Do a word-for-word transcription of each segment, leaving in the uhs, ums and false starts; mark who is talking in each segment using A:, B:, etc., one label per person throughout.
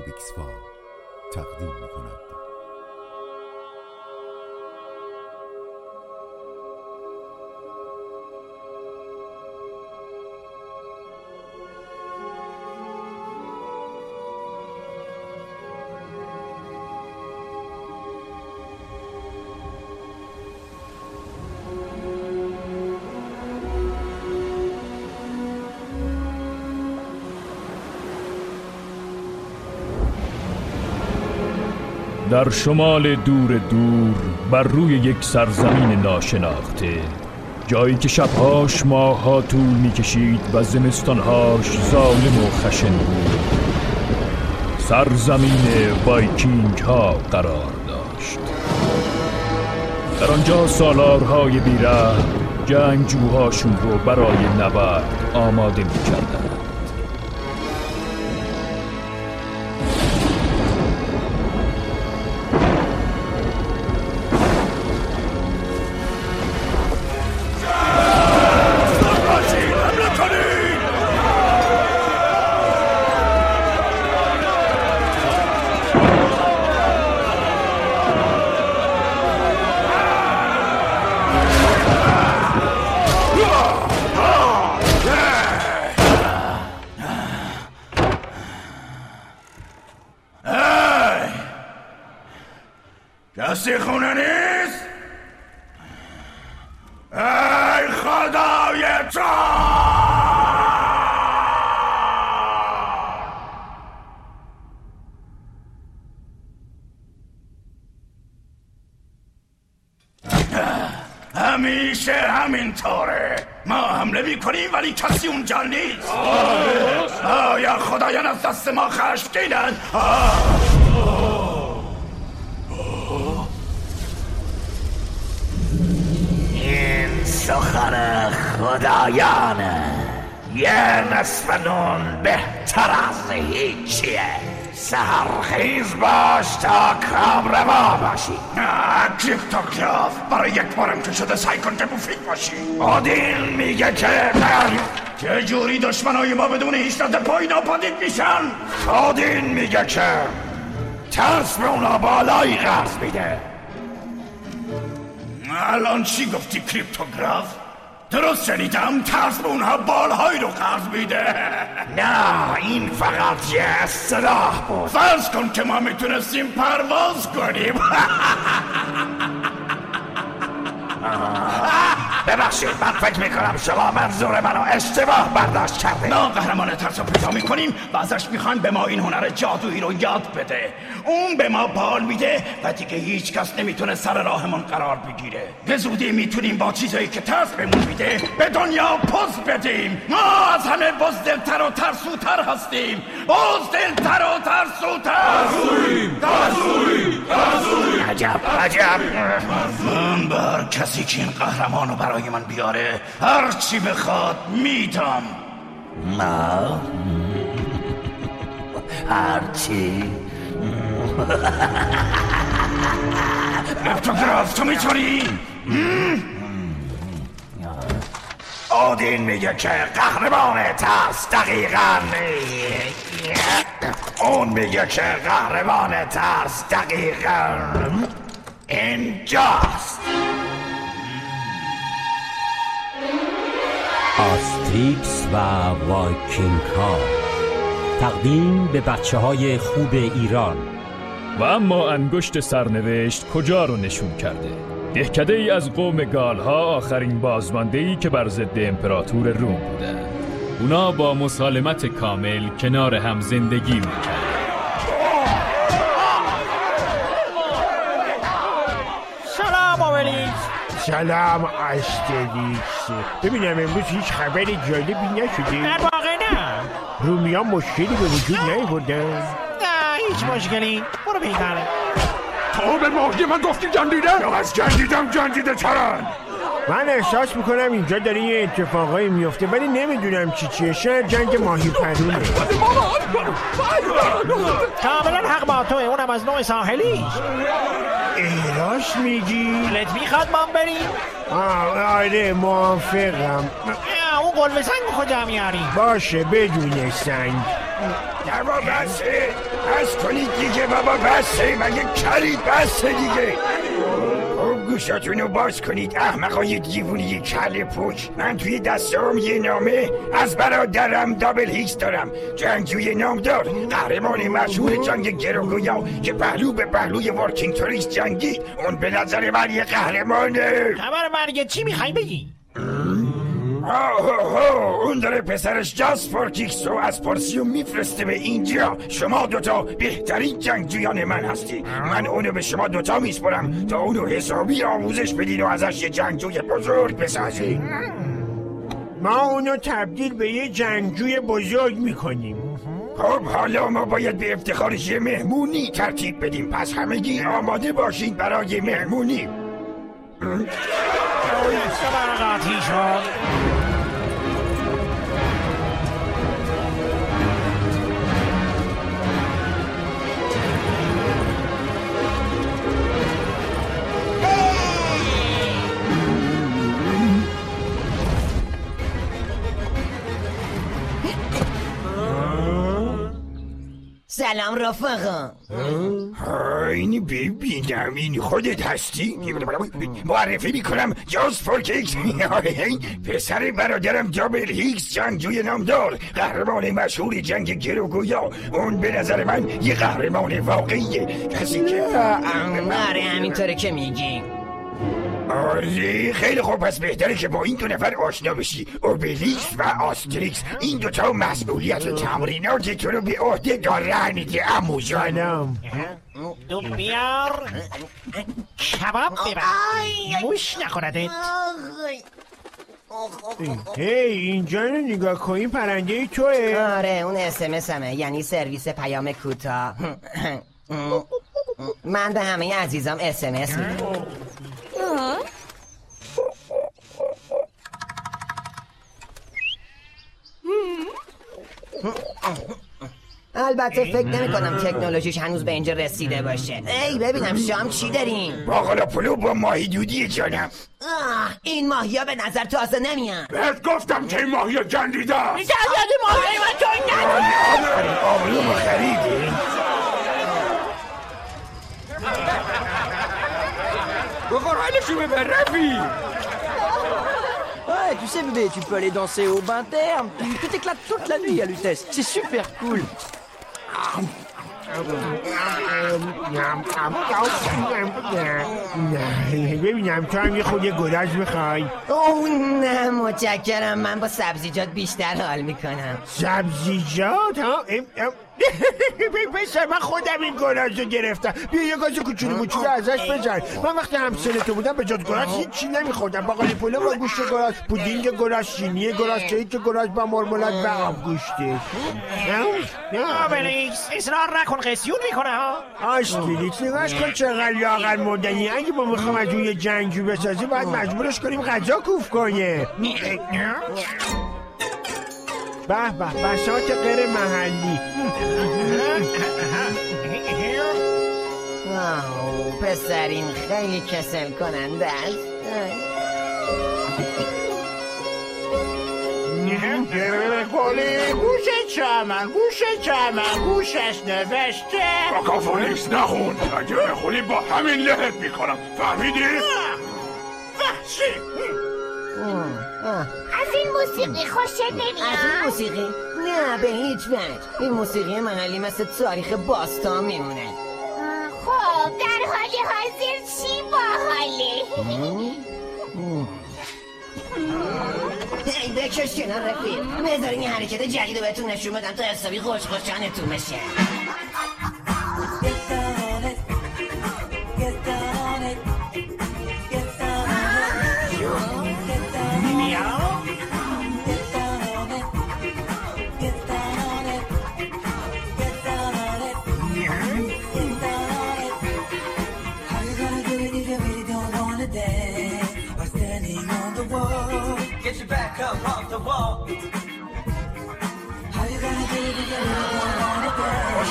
A: روبیکس فام تقدیم می‌کند.
B: در شمال دور دور بر روی یک سرزمین ناشناخته، جایی که شبهاش ماه‌ها طول می‌کشید و زمستان‌هاش ظالم و خشن بود، سرزمین وایکینگ ها قرار داشت. در آنجا سالارهای بی‌رحم جنگجوهاشون رو برای نبرد آماده می‌کردند.
C: کسی خونه نیست؟ ای خدای تو! همیشه همینطوره، ما حمله میکنیم ولی کسی اونجا نیست. آیا خدایان از دست ما خشمگینن؟ این سخن خدایانه، یه نصف نون بهتر از هیچیه. سحرخیز باش تا کامروا باشی. نه کریپتوگراف، برای یک بارم که شده سعی کن که مفید باشی. اودین میگه که چه جوری دشمنای ما بدون هیچ رد پای ناپدید میشن؟ اودین میگه که ترس به اونا بالایی قرض میده. الان چی گفتی کریپتوگراف؟ درست شنیدم؟ ترس به اونها بالهایی رو قرض میده. نه این فقط یه اصطلاح بود. فرض کن که ما میتونستیم پرواز کنیم. ببخشید، من فکر میکنم شما منظور منو اشتباه برداشت کرده. ما قهرمان ترس رو پیدا میکنیم و ازش میخوایم به ما این هنر جادویی رو یاد بده. اون به ما بال میده و دیگه هیچ کس نمیتونه سر راهمون قرار بگیره. به زودی میتونیم با چیزایی که ترس بهمون میده به دنیا پوز بدیم. ما از همه بزدلتر و ترسوتر هستیم. بزدلتر و ترسوتر. ترسوییم ترسوییم ترسوییم. عجب عجب. من بر کسی که این قهرمان رو برای من بیاره هر چی بخواد میدم. ما هر چی. کریپتوگراف تو میتونی؟ اودین میگه که قهرمان ترس دقیقاً اون میگه که قهرمان ترس دقیقاً اینجاست.
D: آستریکس و وایکینگ ها، تقدیم به بچه های خوب ایران.
B: و اما انگشت سرنوشت کجا رو نشون کرده؟ دهکده ای از قوم گال ها آخرین بازمانده ای که بر ضد امپراتور روم بودند. اونا با مسالمت کامل کنار هم زندگی میکردند.
E: سلام آولیکس.
F: سلام آستریکس. ببینم امروز هیچ خبر جالبی نشده؟
E: در واقع نه.
F: رومیا مشکلی به وجود نیاوردن؟
E: نه هیچ مشکلی. برو پیکاره.
C: تو به ماهی من گفتی جندیده؟ یا از جندیدم جندیده ترن.
F: من احساس میکنم اینجا داره یه اتفاقایی میفته ولی نمیدونم چی چیه. شاید جنگ ماهی پرونه.
E: کاملا حق با توه، اونم از نوع ساحلی.
F: راست میگی؟
E: دلت میخواد ما بریم؟
F: آره موافقم.
E: اون قلب سنگ کجا میاری؟
F: باشه بدون سنگ.
C: بابا بسه بس کنید دیگه بابا بسه مگه کرید بسه دیگه خوب گوشاتونو باز کنید احمقای دیوونی کله پوچ من توی دستم یه نامه از برادرم دابل هیکس دارم جنگجوی نامدار قهرمان مشهور جنگ گروگویا که پهلو به پهلوی ورکینگتوریس جنگید اون به نظر من یه قهرمانه
E: خبر مرگ چی میخوای بگی؟
C: آه اون داره پسرش جاسپورکیکس رو از پارسیوم میفرسته به اینجا شما دوتا بهترین جنگجویان من هستی من اونو به شما دوتا میسپرم تا اونو حسابی آموزش بدین و ازش یه جنگجوی بزرگ بسازین
F: ما اونو تبدیل به یه جنگجوی بزرگ میکنیم
C: خب حالا ما باید به افتخارش یه مهمونی ترتیب بدیم پس همگی آماده باشید برای مهمونی
E: سبرقاتی شد
G: سلام رفقا
C: اینی ببینم این خودت هستی؟ معرفی میکنم جاسپورکیکس پسر برادرم دابل هیکس جنگجوی نامدار قهرمان مشهور جنگ گروگویا اون به نظر من یه قهرمان واقعیه کسی که
G: آره همینطوره که میگی
C: آره خیلی خوب پس بهتره که با این دو نفر آشنا بشی اوبلیکس و آستریکس این دوتا مسئولیت و تمرینات تو رو به عهده دارن دیگه عمو جانم
E: تو بیار کباب ببر موش نخوردت
F: هی اینجا رو نگاه کن این پرنده توه
G: آره اون اس ام اس همه یعنی سرویس پیام کوتاه من به همه عزیزام اس ام اس میدم البته فکر نمی کنم تکنولوژیش هنوز به اینجا رسیده باشه ای ببینم شام چی داریم
C: باقلا پلو با ماهی دودی جانم
G: آه این ماهی ها به نظر تازه نمیان
C: بهت گفتم که این ماهی ها جندیده است
G: جندیده ماهی من توی
C: نداره آبروم خریدین
H: بخور حالشو ببر رفی
I: Ouais, tu sais bébé, tu peux aller danser au bain therme. Tu t'éclates toute la nuit à l'Utesse. C'est super cool.
F: ببینم تو هم یه خود یه گلاش میخوای
G: اوه نه متشکرم من با سبزیجات بیشتر حال میکنم
F: سبزیجات ها پسر من خودم این گلاش رو گرفتم بیا یه گاز کوچولو موچولو ازش بزن من وقتی همسن تو بودم به جز گلاش هیچی نمیخوردم باقالی پلو و گوشت گلاش پودینگ گلاش شیرینی گلاش کیک گلاش با مرملاد و آب گوشته
E: آبلیکس اصرار نکن قسیون میکنه ها
F: آشتیلیکس نگاش کن چقدر لاغر مردنی اگه با میخوام از اون یه جنگجو بسازی باید مجبورش کنیم غذا کوف کنه به به بساط غیر محلی
G: آه پسرین خیلی کسل کننده است
E: گوش چمن گوش چمن گوشش نوشته
C: کاکافونیکس نخون اگه بخونی با همین لحت میکنم فهمیدی؟
E: وحشی
J: از این موسیقی خوشت نمیاد؟
G: از این موسیقی؟ نه به هیچ وجه این موسیقی محلی مثل تاریخ باستان میمونه
J: خب در حال حاضر چی باحاله؟
G: ای بکش کنار رفیق بذارین یه حرکت جدید رو بهتون نشون بدم تا حسابی خوش خوشانتون بشه
K: Get your back up off the wall. How you gonna do it if you don't wanna dance?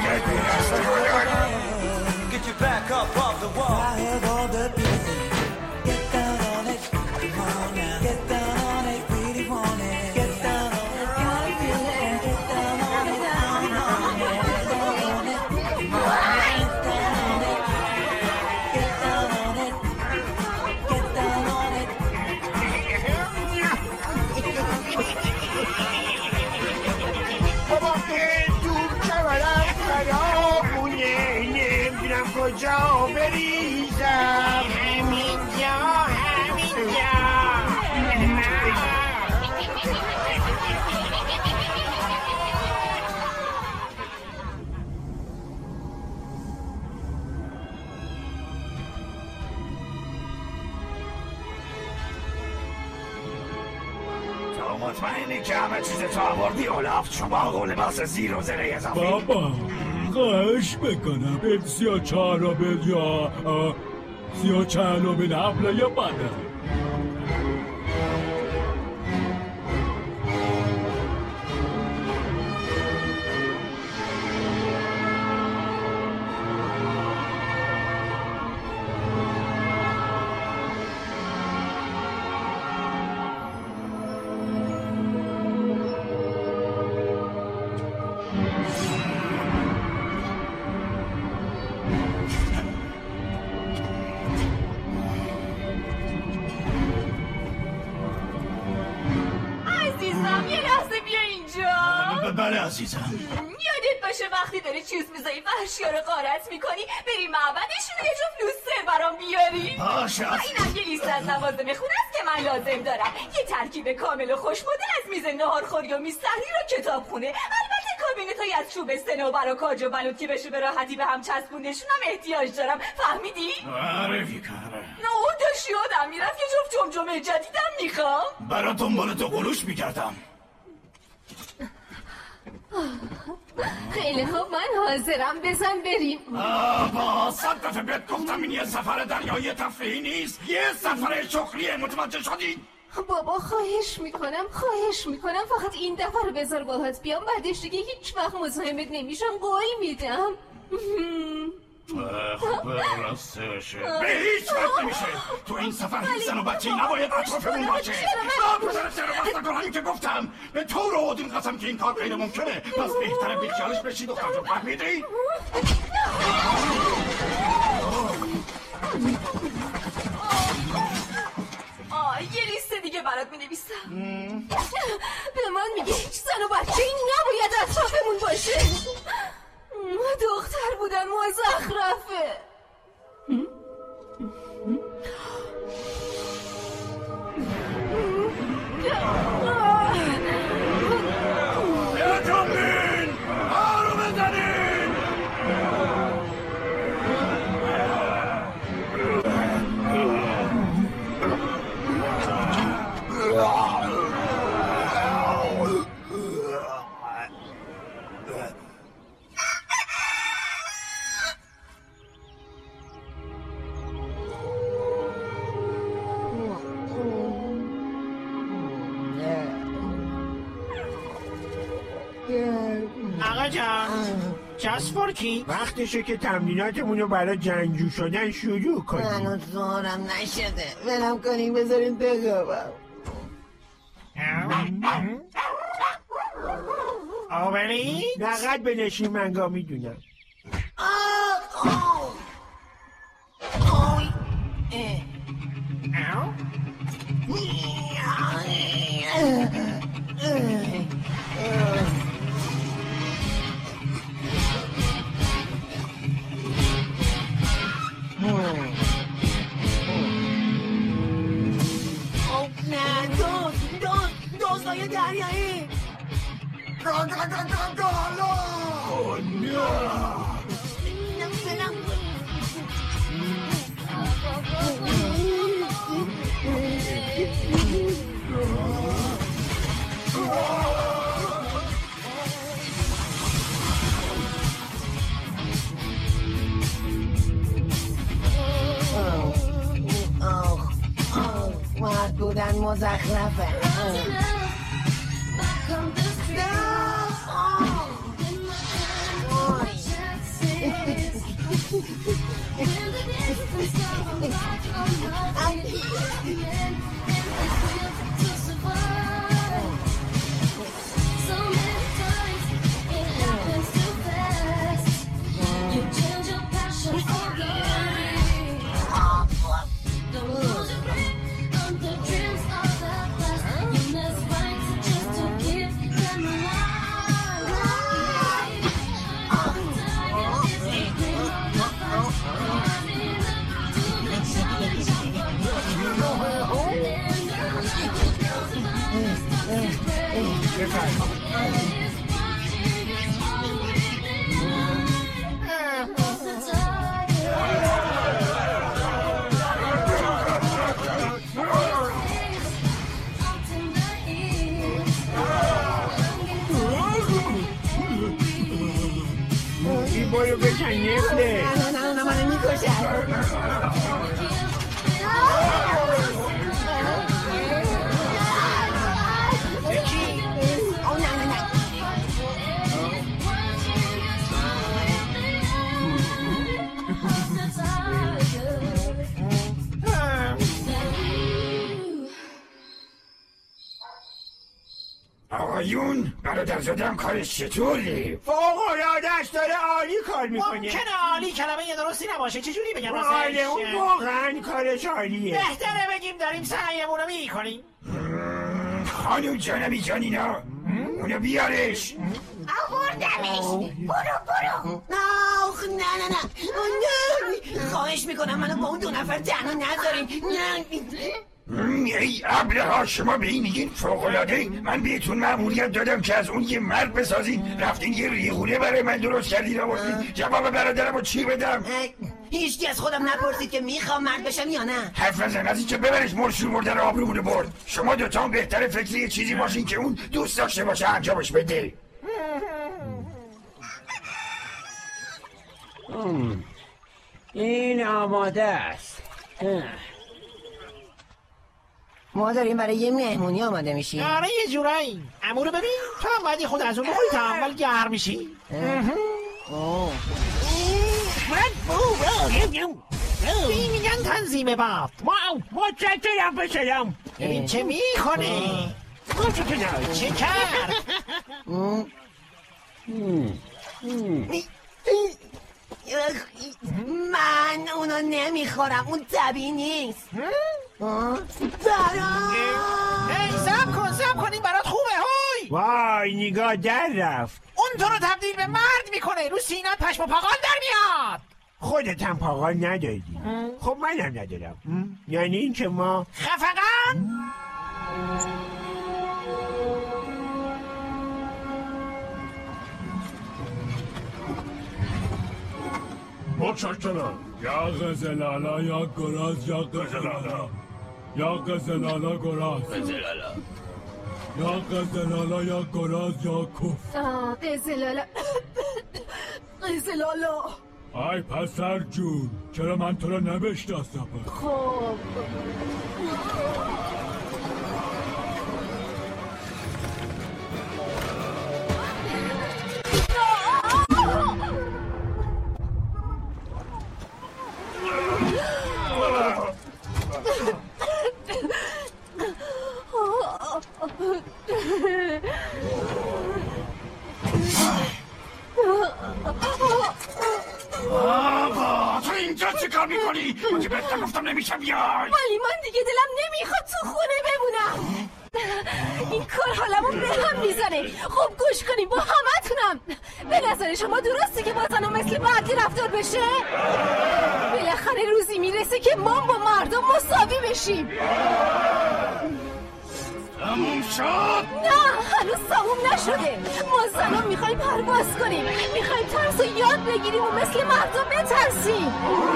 K: Get your back up off the wall. I have all the pieces. Get down on it. Come on now. Get down on it. Really want it. Get down on it. Gotta feel it. Get down on it now.
F: کجا بریزم؟ همینجا همینجا.
C: مطمئنی که همه چیز تو آوردی اولاف؟ چوباق و لباس زیر و زره اضافی؟
B: بابا خواهش بکنم این سیاه چهارابل یا سیاه چهارابل حمله یا بده.
C: بله عزیزم.
L: یادت باشه وقتی داری چیز میزایی وحشیا رو غارت میکنی بری معبدشون یه جفت لوستر برام بیاری.
C: باشه.
L: اینم یه لیست از لوازم خونه است که من لازم دارم. یه ترکیب کامل و خوش مدل از میز ناهارخوری و میز سحری رو کتابخونه. البته کابینتای از چوب صنوبر و کاج و بلوط که بشه به راحتی به هم چسبوندشون هم احتیاج دارم. فهمیدی؟
C: آره فکره.
L: نه داشت یادم میرفت یه جفت جمجمه جدیدم میخوام.
C: برا دنبال تو قلوش میکردم.
L: خیلی خوب من حاضرم بزن بریم.
C: با صد دفعه بهت گفتم این یه سفر دریایی تفریحی نیست، یه سفر شغلیه. متوجه شدی؟
L: بابا خواهش میکنم خواهش میکنم فقط این دفعه رو بذار باهات بیام، بعدش دیگه هیچ وقت مزاحمت نمیشم، قول میدم.
C: خب راستشه به هیچ وقت نمیشه. تو این سفر هیچ زن و بچه‌ای نباید اطرافمون باشه. پسر چرا بسته کن همین که گفتم به تو رو اودین قسم که این کار غیر ممکنه. پس بهتره بیخیالش بشی دختر جون. فهمیدی؟
L: آه یه لیست دیگه برات مینویسم. به من میگه هیچ زن و بچه‌ای نباید اطرافمون باشه. دختر بودن مزخرفه.
C: بیا جنبین آرو بزنین.
F: آقا جان چسبورکی وقتشه که تمریناتمون رو برای جنگجو شدن شروع کنیم.
G: هنوز ظهرم نشده، ولم کنیم بذارین بگابم.
F: آوری؟ نقد بنشین منگا میدونم.
G: نه دوست دوست دوستای دریایی.
C: اوه نه
G: مرد بودن مزخرفه.
F: این بایو بکن نفله.
G: نه نه نه منو میکشن.
C: آقایون برادر زادم کارش چطوری؟
F: فوق‌العاده است، داره عالی کار میکنه.
E: ممکنه عالی کلمه یه درستی نباشه، چجوری بگم
F: بله اون واقعا کارش عالیه.
E: بهتره بگیم داریم سعیمونو میکنیم.
C: خانم جانبی جانینا اونو بیارش.
J: آوردمش. برو برو.
G: آخ نه نه نه نه خواهش میکنم منو با اون دو نفر تنها نذارین. نه
C: ای ابله‌ها شما به این میگین فوق‌العاده؟ من بهتون مأموریت دادم که از اون یه مرد بسازین، رفتین یه ریغونه برای من درست کردین آوردین. جواب برادرمو چی بدم؟
G: هیچکی از خودم نپرسید که میخوام مرد بشم یا نه.
C: حرف نزن، از اینکه ببرش مرشور مردن آبرومونو برد. شما دوتا هم بهتره فکر یه چیزی باشین که اون دوست داشته باشه انجامش بده.
D: این آماده است.
G: ما داریم برای یه مهمونی آماده میشیم.
E: آره یه جورایی. عمو رو ببین، تو هم باید خود از اون بخوری تا اول گرم میشی. این میگن تنظیم باد.
F: واو متشکرم پسرم.
E: ببین چه میکنه. چه کرد؟
G: من اونو نمیخورم، اون طبیعی نیست. برام
E: ای سب کن سب کن این برات خوبه هوی.
F: وای نگاه در رفت.
E: اون تو رو تبدیل به مرد میکنه، رو سینات پشم و پاقال در میاد.
F: خودت هم پاقال نداری. خب منم ندارم. یعنی این که ما
E: خفقان.
B: متشکرم. یا قزلالا یا گراز یا قزلالا یا قزلالا گراز
M: قزلالا
B: یا قزلالا یا گراز یا کف.
L: آه قزلالا قزلالا.
B: ای پسر جون چرا من تو رو نبشناسم؟
L: خب
C: بابا تو اینجا چه کار میکنی؟ من که بهت گفتم نمیشه بیای.
L: ولی من دیگه دلم نمیخواد تو خونه بمونم. این کار حالمون به هم میزنه. خب گوش کنیم با همه تونم. به نظر شما درسته که با زنها مثل بعدی رفتار بشه؟ بالاخره روزی میرسه که ما با مردم مساوی بشیم.
C: تموم شد؟
L: نه هنوز تموم نشده. ما زنها میخوایم پرواز کنیم، میخوایم ترس و یاد بگیریم و مثل مردم بترسیم.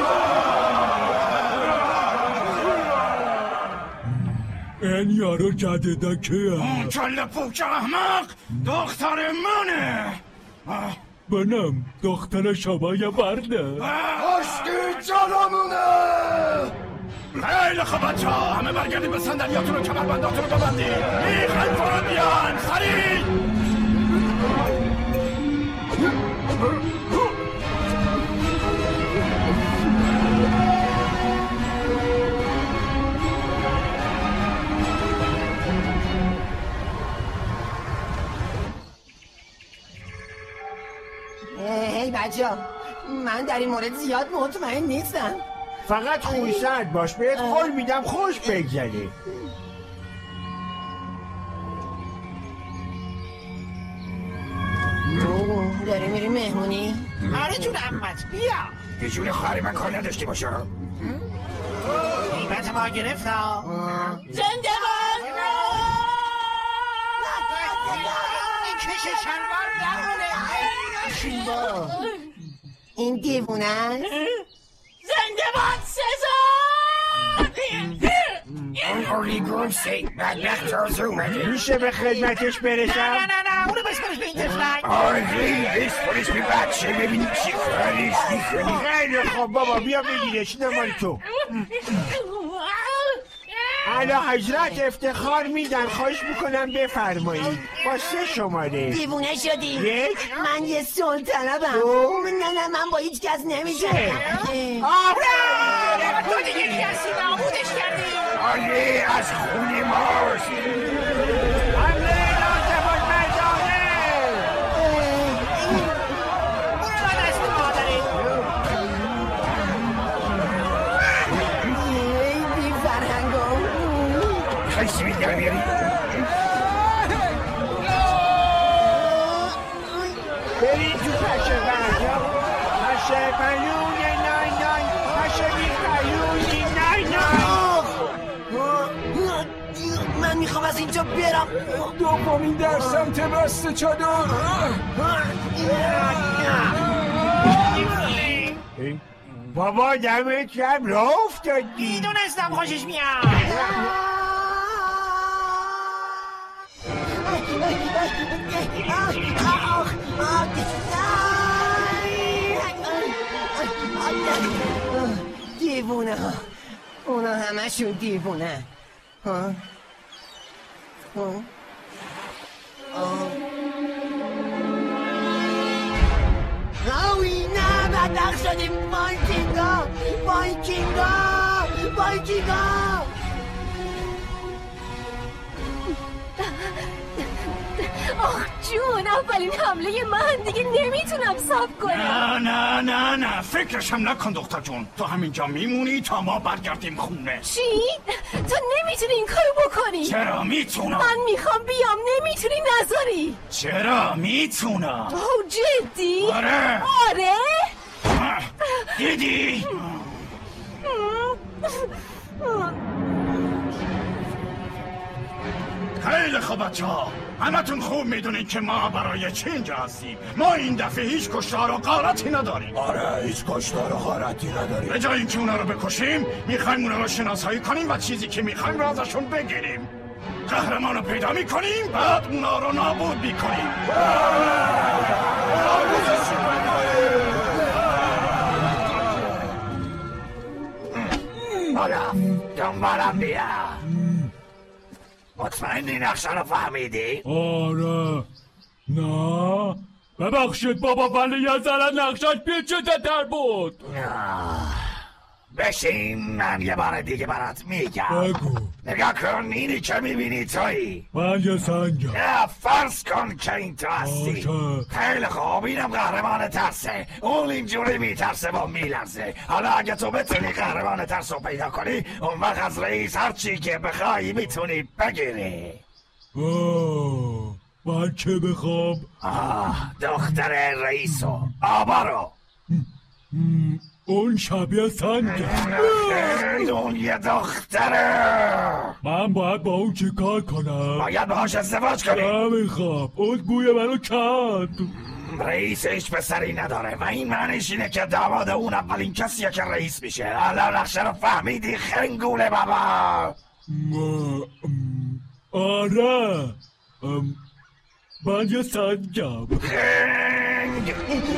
B: این یارو جدیده کیه؟
C: اون کله پوچ احمق دختر منه.
B: بنم دختر شما یه برده.
C: عشقی جانمونه. خیلی خوب بچه ها همه برگردیم به صندلیاتون و کمربنداتون رو ببندید. میخوایم فرو بیان سریع.
G: هی بچه ها من در این مورد زیاد مطمئن نیستم.
F: فقط خوش‌سرد باش، بهت قول میدم خوش بگذره.
G: داری میری مهمونی؟
E: آره جون امت بیا.
C: یه جون خواهر من کار نداشتی باشه.
E: قیمت ما گرفت ها.
G: زنده باد.
E: کش شلوار در مونه.
G: این دیوونه است؟
E: زنده باد سزار!
C: این اولیگون سی بدبخت روز اومده.
F: میشه به خدمتش برسم؟
E: نه نه نه اونو بسپرش به این تفلک.
C: آره بسپرش به بچه ببینیم چی کارش میکنی.
F: خیلی خوب بابا بیا بگیرش نمال تو. اعلی حضرت افتخار میدن، خواهش میکنم بفرمایید. با سه شماره.
G: دیوونه شدی؟
F: یک.
G: من یه سلطنبم. نه نه من با هیچ کس نمیشه.
E: آره تو دیگه کسی نابودش کردی.
C: آره از خون ماست.
F: حمله نازبان مردانه.
E: برو را دست مادره.
G: بی فرهنگو
C: خیلی بیدر بیاری.
F: برید تو پشه برگم. پشه بیون نای نای. پشه بی بیونی نای نای.
G: من میخوام از اینجا برم.
H: دومین در سمت بست چادر.
F: بابا دمت گرم راه افتادی.
E: میدونستم خوشش میاد.
G: دیوونه ها، اونا همشون دیوونه. ها ها آوی نه بدبخت شدیم. وایکینگا وایکینگا وایکینگا.
L: آخ جون اولین حمله من دیگه نمیتونم صبر کنم.
C: نه نه نه نه فکرشم نکن دختر جون. تو همینجا میمونی تا ما برگردیم خونه.
L: چی؟ تو نمیتونی این کارو بکنی.
C: چرا میتونم؟
L: من میخوام بیام نمیتونی نذاری.
C: چرا میتونم؟
L: اوه جدی؟
C: آره
L: آره؟
C: دیدی؟ خیلی خوب بچه ها، همتون خوب میدونین که ما برای چی اینجا هستیم. ما این دفعه هیچ کشتار و غارتی نداریم.
A: آره هیچ کشتار و غارتی نداریم.
C: به جای اینکه اونا رو بکشیم میخوایم اونا رو شناسایی کنیم و چیزی که میخوایم رو ازشون بگیریم. قهرمان رو پیدا میکنیم بعد اونا رو نابود میکنیم. حالا دنبالم بیا. مطمئنی نقشه رو فهمیدی؟
B: آره. نه ببخشید بابا ولی یه ذره نقشش پیچیده تر بود.
C: بشین من یه بار دیگه برات میگم.
B: بگو.
C: نگاه کن اینی که میبینی تویی.
B: من یه سنگم.
C: نه فرض کن که این تو هستی. خیلی خوب اینم قهرمان ترسه. اون اینجوری میترسه و میلرزه. حالا اگه تو بتونی قهرمان ترس رو پیدا کنی اون وقت از رئیس هرچی که بخوایی میتونی بگیری.
B: آه من چه بخوام؟
C: آه دختر رئیسو آبا رو.
B: اون شبیه سنگه.
C: اون یه دختره.
B: من باید با اون چی کار کنم؟
C: باید باهاش ازدواج کنی.
B: نمیخوام اون بوی منو کند.
C: رئیس هیچ پسری نداره و این معنیش اینه که داماد اون اولین کسیه که رئیس میشه. حالا نقشه رو فهمیدی خنگوله بابا؟
B: آره من یه سنگم.
C: خنگ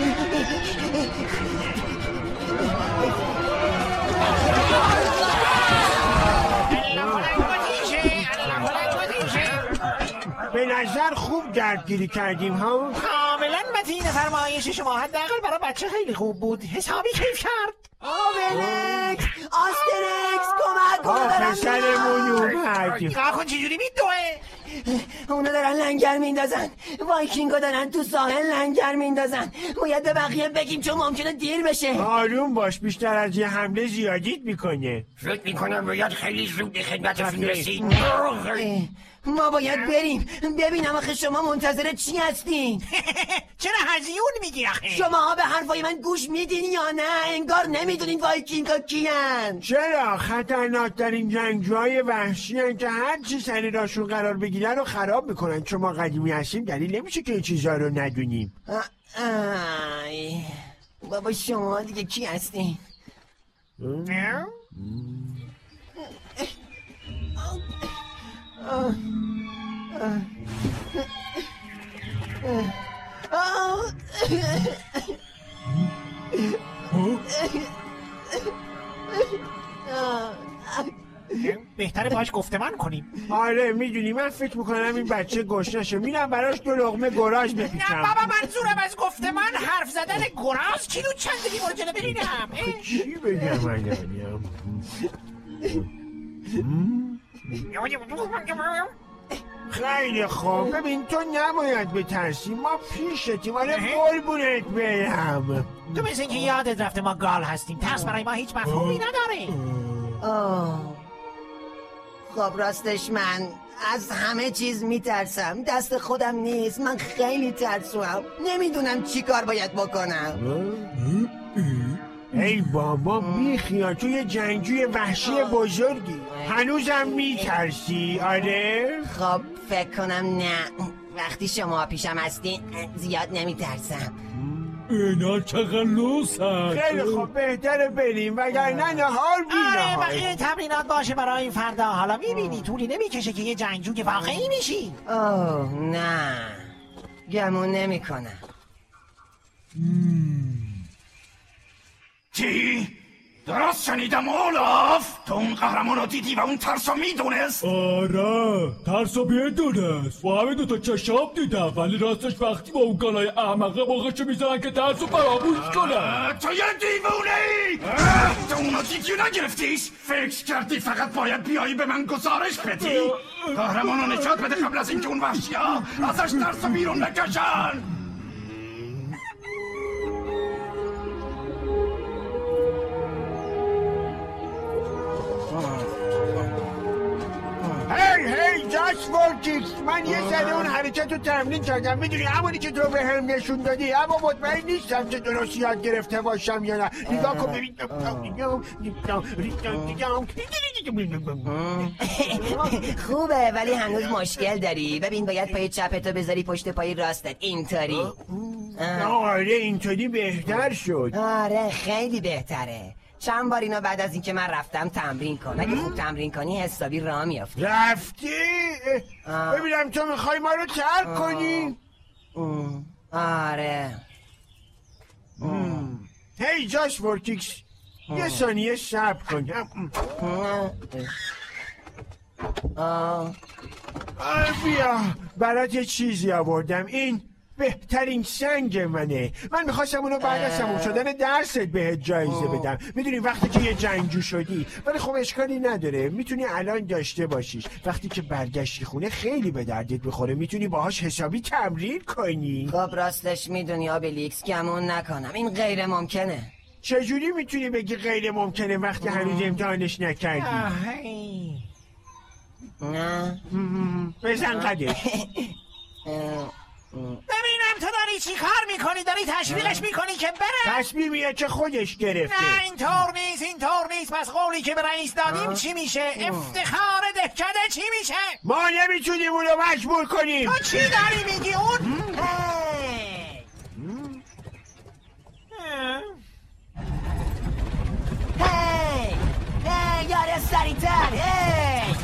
F: به نظر خوب دردگیری کردیم ها.
E: کاملا متین فرمایش شما حداقل برای بچه خیلی خوب بود. حسابی کیف کرد.
G: آبلکس آسترکس کمک کن دارم
F: سرمون اومد.
E: نگاه کن چجوری میدوه.
G: اونا دارن لنگر میندازن. وایکینگا دارن تو ساحل لنگر میندازن. باید به بقیه بگیم چون ممکنه دیر بشه.
F: آروم باش بیشتر از یه حمله زیادیت میکنه.
C: فکر میکنم باید خیلی زود به خدمتتون رسید.
G: ما باید بریم. ببینم آخه شما منتظر چی هستین؟
E: چرا هزیون میگی آخه؟
G: شما به حرفای من گوش میدین یا نه؟ انگار نمیدونین وایکینگا کیان.
F: چرا خطرناکترین جنگجوهای وحشی هن که هر چی سری راشون قرار بگیرن رو خراب میکنن. چون ما قدیمی هستیم دلیل نمیشه که این چیزها رو ندونیم.
G: آی بابا شما دیگه کی هستی؟
E: بهتره باش گفتمان کنیم.
F: آره میدونی من فکر میکنم این بچه گشنشه، میرم براش دو لقمه گراز بپیچم.
E: نه بابا منظورم از گفتمان حرف زدن گراز. کیلو چندگی برو جلو ببینم.
F: چی بگم الانیم؟ خیلی خوب ببین تو نباید بترسی، ما پیشتیم. آره قربونت برم.
E: تو مثل اینکه یادت رفته ما گال هستیم. ترس برای ما هیچ مفهومی نداره.
G: آه خب راستش من از همه چیز میترسم. دست خودم نیست، من خیلی ترسوام. نمیدونم چی کار باید بکنم.
F: ای بابا بیخیال، تو یه جنگجوی وحشی بزرگی. هنوزم میترسی؟ آره؟
G: خب فکر کنم نه. وقتی شما پیشم هستین زیاد نمیترسم.
B: اینا تخلص هست.
F: خیلی خوب بهتره بریم وگرنه نهار بی
E: آره
F: نهار.
E: بقیه تمرینات باشه برای این فردا. حالا میبینی طولی نمیکشه که یه جنگجوی واقعی میشی.
G: اوه نه گمون نمی کنم.
C: چی؟ درست شنیدم اولاف؟ تو اون قهرمان رو دیدی و اون ترس رو میدونست؟
B: آره ترس رو میدونست و همه دوتا چشاب دیدم، ولی راستش وقتی با اون گالای احمقه موقعشو میزنن که ترس رو فراموش کنن.
C: تو یه دیوونه ای! تو اونو دیدی و نگرفتیش؟ فکر کردی فقط باید بیایی به من گزارش بدی؟ قهرمان رو نجات بده قبل از اینکه اون وحشی ها ازش ترس رو بیرون بکشن.
F: هی هی جاش ورکیکس، من یه سر اون حرکت رو تمرین کردم. میدونی همونی که تو به هم نشون دادی، اما مطمئن نیستم که درست یاد گرفته باشم یا نه. نگاه کن ببین.
G: خوبه ولی هنوز مشکل داری. ببین باید پای چپتو بذاری پشت پای راستت اینطوری.
F: آره اینطوری بهتر شد.
G: آره خیلی بهتره. چند بار اینو بعد از اینکه من رفتم تمرین کن. اگه خوب تمرین کنی حسابی راه میافتی.
F: رفتی؟ ببینم تو میخوای ما رو ترک کنی؟
G: آره.
F: هی جاش ورکیکس، یه ثانیه صبر کن. بیا برات یه چیزی آوردم. این بهترین سنگ منه. من میخواستم اونو بعد از تموم شدن درست بهت جایزه بدم. میدونی وقتی که یه جنگجو شدی، ولی خب اشکالی نداره، میتونی الان داشته باشیش. وقتی که برگشتی خونه خیلی به دردت بخوره، میتونی باهاش حسابی تمرین کنی.
G: خب راستش میدونی آبلیکس گمون نکنم این غیر ممکنه.
F: چجوری میتونی بگی غیر ممکنه وقتی هنوز امتحانش نکردی؟
G: نه
F: بزن قدش.
E: ببینم تو داری چی کار میکنی؟ داری تشویقش میکنی که بره؟
F: تصمیمیه که خودش گرفته.
E: نه اینطور نیست، اینطور نیست. پس قولی که به رئیس دادیم چی میشه؟ افتخار دهکده چی میشه؟
F: ما نمیتونیم اونو مجبور کنیم.
E: تو چی داری میگی اون؟
G: هی هی یاره سریعتر. هی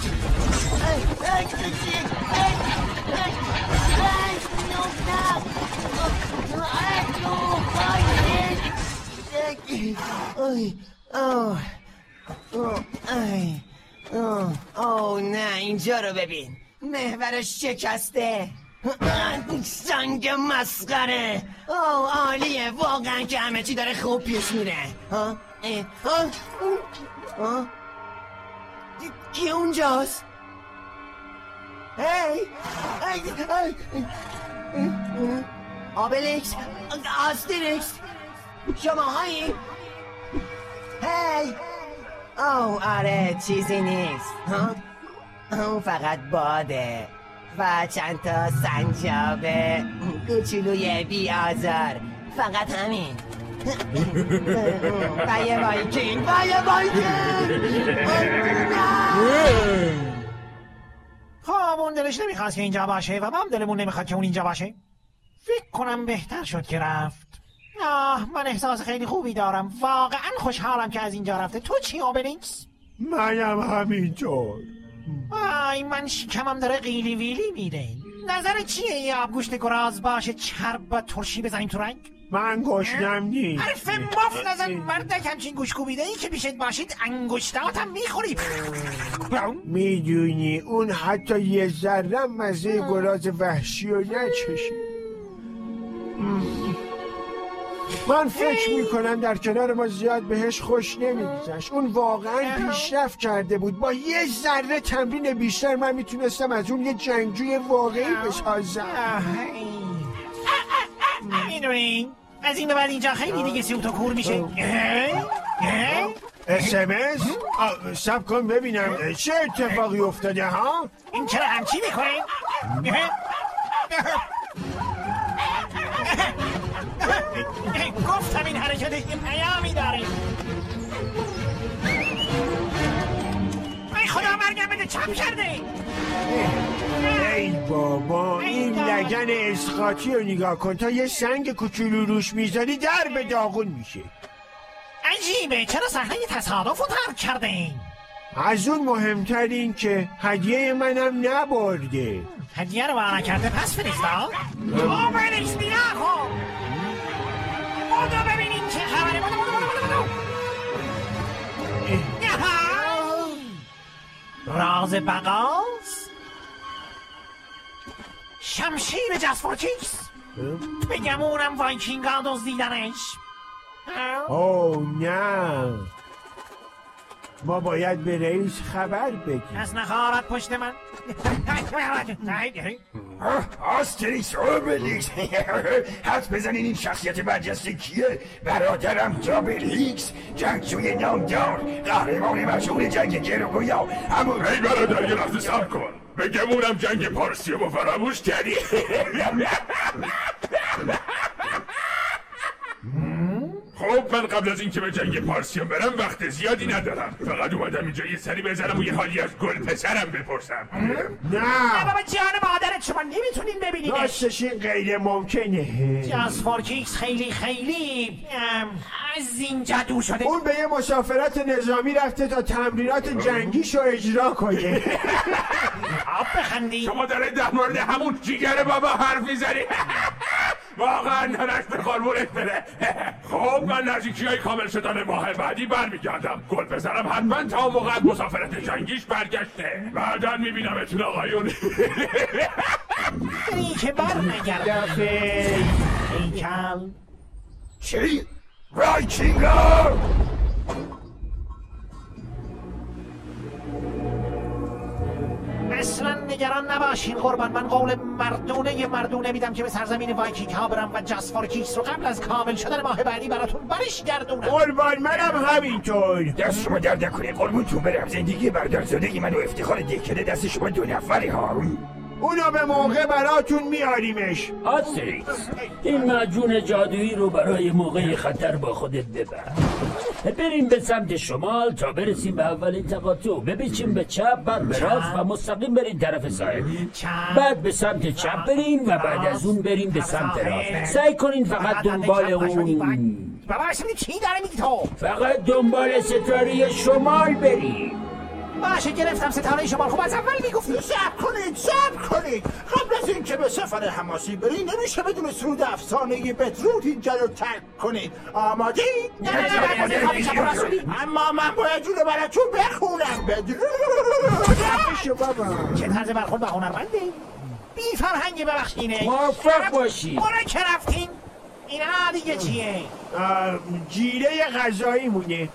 G: اوه نه اینجا رو ببین، محورش شکسته. سنگ مسخره. اوه عالیه واقعا که همه چی داره خوب پیش میره. ها ها ها کی اونجاست؟ هی آبلیکس، آستریکس، شما هایی؟ هی اوه آره چیزی نیست. ها اون فقط باده و چند تا سنجاب کوچولوی بی آزار، فقط همین. بایه وایکینگ، بایه وایکینگ.
E: خب بابامون دلش نمیخواست که اینجا باشه و ما هم دلمون نمیخواد که اون اینجا باشه. فکر کنم بهتر شد که رفت. آه من احساس خیلی خوبی دارم. واقعا خوشحالم که از اینجا رفته. تو چی اوبلینکس؟
F: منم همینطور.
E: آی من شکمم داره قیلی ویلی میره. نظر چیه یه آبگوشت گراز باشه چرب و ترشی بزنیم تو رنگ؟
F: من گشنم نیست.
E: حرف مفت نزن مردک. همچین گوش کوبیده ای که پیشت باشید انگشتاتم میخوری.
F: میدونی اون حتی یه ذره مزه گراز وحشی رو نچشید. من فکر میکنم در کنار ما زیاد بهش خوش نمیگذشت. اون واقعا پیشرفت کرده بود. با یه ذره تمرین بیشتر من میتونستم از اون یه جنگجوی واقعی بسازم.
E: میدونی از این به بعد اینجا خیلی دیگه سیوت و کور میشه.
F: اس ام اس؟ سب کن ببینم چه اتفاقی افتاده ها؟
E: این چرا همچی میکنه؟ گفتم این حرکت یه پیامی داریم. ای خدا مرگم بده چپ کرده.
F: ای بابا این لگن اسقاطی رو نگاه کن. تا یه سنگ کوچولو روش میذاری در به داغون میشه.
E: عجیبه چرا صحنه تصادف رو ترک کرده این؟
F: از اون مهمتر این که هدیه منم نبرده.
E: هدیه رو بارا کرده پس فریستا؟ اوبلینکس بیا کن. بودو ببینین چه خبره. بودو بودو بودو بودو بودو. راز بقاس شمشیر جسفورکیکس. بگم اونم وایکینگ ها دزدیدنش.
F: اوه نه ما باید به رئیس خبر بگیم.
E: از نخارت پشت من.
C: آستریکس اوبلیکس حد بزنین این شخصیت برجسته کیه؟ برادرم دابلیکس جنگجوی نامدار قهرمان مشهور جنگ گروگویا همون.
M: ای برادر یه لحظه صبر کن بگم اونم جنگ پارسی رو فراموش کردی. خب من قبل از اینکه به جنگ پارسیان برم وقت زیادی ندارم. فقط اومدم اینجا یه سری بزنم و یه حالی از گل پسرم بپرسم.
F: نه
E: نه بابا جان مادرت شما نمیتونین ببینیدش.
F: راستش این غیر ممکنه.
E: جسفورکیکس خیلی خیلی از اینجا دور شده.
F: اون به یه مسافرت نظامی رفته تا تمرینات جنگیشو اجرا کنه.
E: آب بخندی.
M: شما داره در مورد همون جیگر بابا حرف میزنی. واقعا نرش به قربونت بره. خب من نزدیکی های کامل شدن ماه بعدی برمیگردم. گل پسرم حتما تا موقع مسافرت جنگیش برگشته. بعدا میبینمتون آقایون.
E: این که برمیگردم هیکل.
C: چی؟ وایکینگا؟
E: اصلا نگران نباشین قربان. من قول مردونه ی مردونه میدم که به سرزمین وایکینگ ها برم و جسفورکیکس رو قبل از کامل شدن ماه بعدی براتون برش گردونم.
F: قربان منم همینطور.
C: دست شما درد نکنه قربونتون برم. زندگی برادرزادگی من و افتخار دهکده دست شما دو نفری ها.
F: اونو به موقع براتون میاریمش.
D: آستریکس این معجون جادویی رو برای موقع خطر با خودت ببر. بریم به سمت شمال تا برسیم به اولین تقاطع. بپیچیم به چپ بعد به راست و مستقیم بریم طرف ساحل. بعد به سمت چپ بریم و بعد از اون بریم به سمت راست. سعی کنین فقط دنبال اون
E: بابا اصلا چی داره میگی تو؟
D: فقط دنبال ستاره شمال بریم.
E: باشه گرفتم ستاره شمال. خب از اول میگفتی.
A: صبر کنید صبر کنید. قبل از اینکه به سفر حماسی برید نمیشه بدون سرود افسانه بدرود اینجا رو ترک کنید. آماده اید؟
E: نه نه نه
A: اما من باید اون رو براتون بخونم. بدرود
E: بابا چه طرز برخورد به هنرمنده؟ بی فرهنگی ببخشینه.
D: موفق باشی.
E: برو که رفتین اینا دیگه چیه؟
F: جیره غذایی مونه.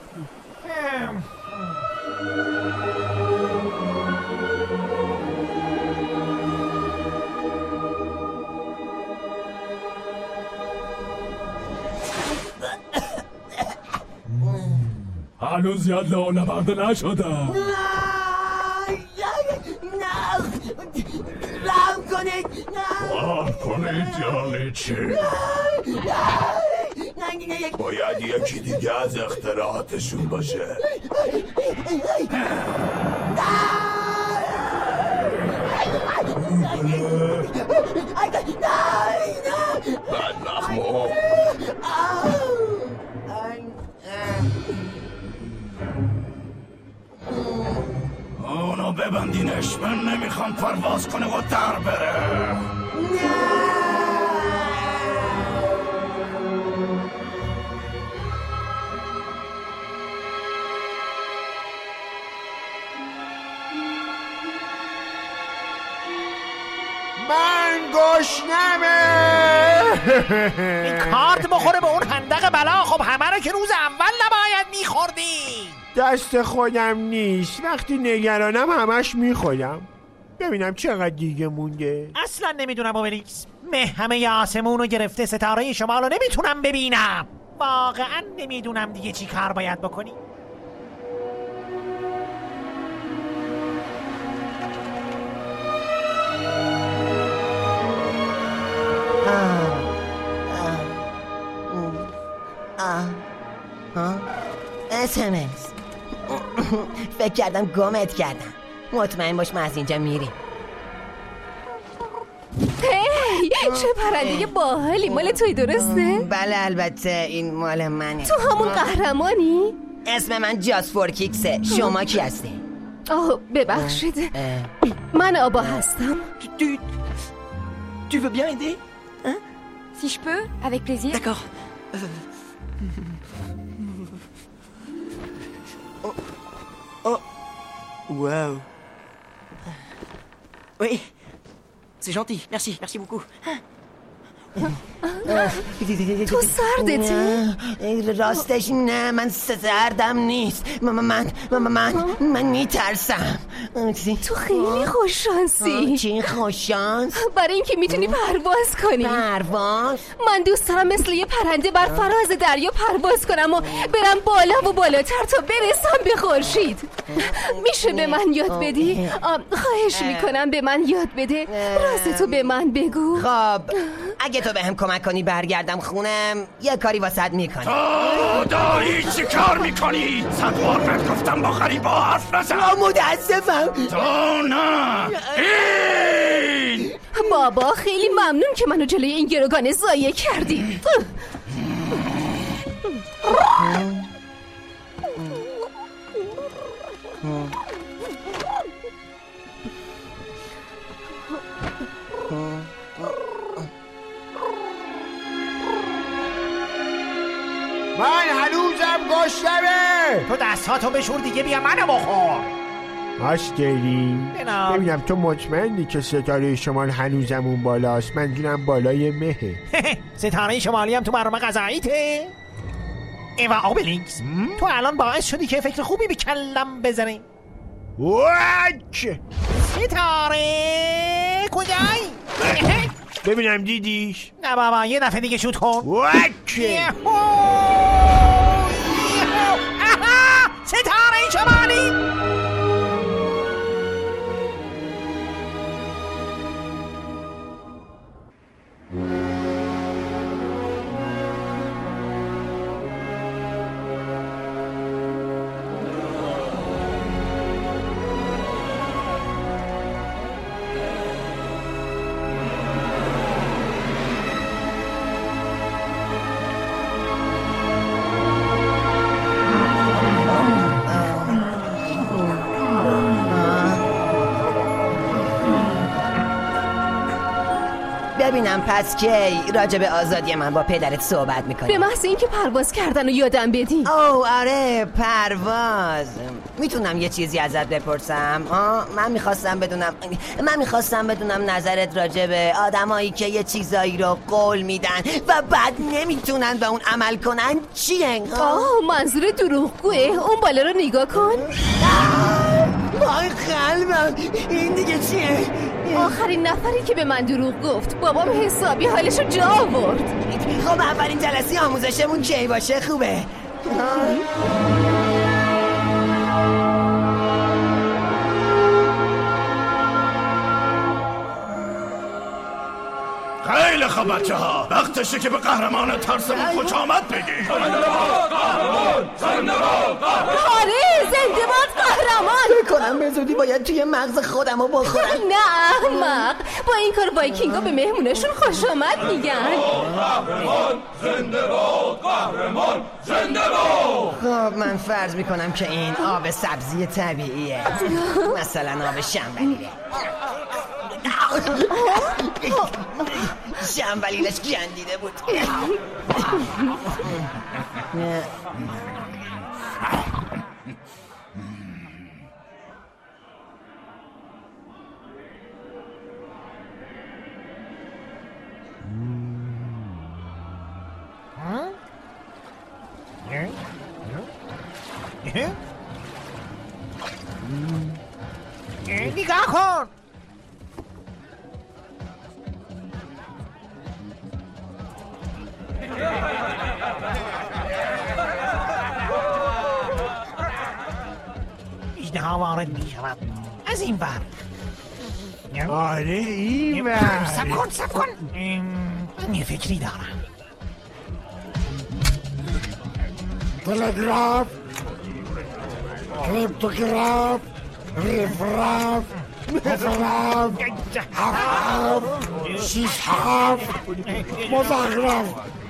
B: هنوز زیاد لولبرده نشدم.
G: نه رحم کنید.
M: رحم کنید یعنی چی؟ باید یکی دیگه از اختراعاتشون باشه.
C: بدنخمو اونو ببندینش، من نمیخوام پرواز کنه و در بره.
F: من گشنمه.
E: این کارت بخوره به اون هندق بلا. خب همه رو که روز اول نباید میخوردی.
F: دست خودم نیست، وقتی نگرانم همش میخورم. ببینم چقدر دیگه مونده.
E: اصلا نمیدونم اوبلیکس. مه همه آسمون رو گرفته، ستاره شمال رو نمیتونم ببینم. واقعا نمیدونم دیگه چی کار باید بکنی.
G: اس ام اس. فکر کردم گمت کردم. مطمئن باش ما از اینجا میریم.
N: هی چه پرنده باحالی. مال توی درسته؟
G: بله البته این مال منه.
N: تو همون قهرمانی؟
G: اسم من جاس فورکیکسه. شما کی هستی؟
N: آه ببخشید، من آبا هستم.
I: Tu veux bien aider? Hein?
N: Si je peux, avec plaisir.
I: D'accord. Oh. Oh. Wow. Oui. C'est gentil. Merci. Merci beaucoup.
N: تو سردتی؟
G: راستش نه، من سردم نیست. من من من من من میترسم.
N: تو خیلی خوششانسی.
G: چی خوششانس؟
N: برای اینکه میتونی پرواز کنی.
G: پرواز؟
N: من دوست دارم مثل یه پرنده بر فراز دریا پرواز کنم و برم بالا و بالاتر تا برسم به خورشید. میشه به من یاد بدی؟ خواهش میکنم به من یاد بده. رازتو به من بگو.
G: خب اگه تو به هم کمک کنی برگردم خونم یه کاری واسط میکنی.
C: تو داری چی کار میکنی؟ صد بار بهت گفتم با غریبا حرف نزن.
G: متاسفم.
C: تو نه این.
N: بابا خیلی ممنون که منو جلوی این گروگان ضایع کردی.
F: من هنوزم گشنمه.
E: تو دستاتو بشور دیگه، بیا منو بخور.
F: هاشتری ببینم تو مطمئنی که ستاره شمال هنوزم اون بالاست؟ من جونم بالای مهه.
E: ستاره شمالی هم تو برنامه غذاییته؟ ایوا اوبلیکس، تو الان باعث شدی که فکر خوبی به کلم بزنی.
F: وک
E: ستاره کجایی؟
F: ببینم دیدیش؟
E: نه بابا یه دفعه دیگه شوت کن.
F: وک
E: ستاره شمالی.
G: ببینم پس کی راجع به آزادی من با پدرت صحبت میکنی؟
N: به محض اینکه پرواز کردن و یادم بدی.
G: اوه آره پرواز. میتونم یه چیزی ازت بپرسم؟ آه من میخواستم بدونم من میخواستم بدونم نظرت راجع به آدمایی که یه چیزایی رو قول میدن و بعد نمیتونن به اون عمل کنن چیه؟
N: آه منظور دروغگوه. اون بالا رو نگاه کن.
G: وای قلبم، این دیگه چیه؟
N: آخرین نفری که به من دروغ گفت بابام حسابی حالشو جا آورد.
G: خب اولین جلسه آموزشمون کی باشه خوبه؟
C: خیلی خوب بچه ها، وقتشه که به قهرمان ترسمون خوش آمد بگی.
N: آره زنده باد قهرمان. قهرمان.
G: فکر کنم به زودی باید توی مغز خودمو بخورم.
N: نه احمق، با این کار وایکینگا به مهمونشون خوش آمد میگن.
M: قهرمان زنده باد، قهرمان زنده باد.
G: خب من فرض میکنم که این آب سبزی طبیعیه، مثلا آب شنبلیله. شنبلیلش گندیده بود.
E: نگاه کن. اژدها وارد می شود از این ور.
F: آره این ور.
E: سب کن سب کن، من یه فکری دارم.
O: تلگراف، کریپتوگراف، ریفراف، هفراف، هفراف، شیش هفت، مزاقراف.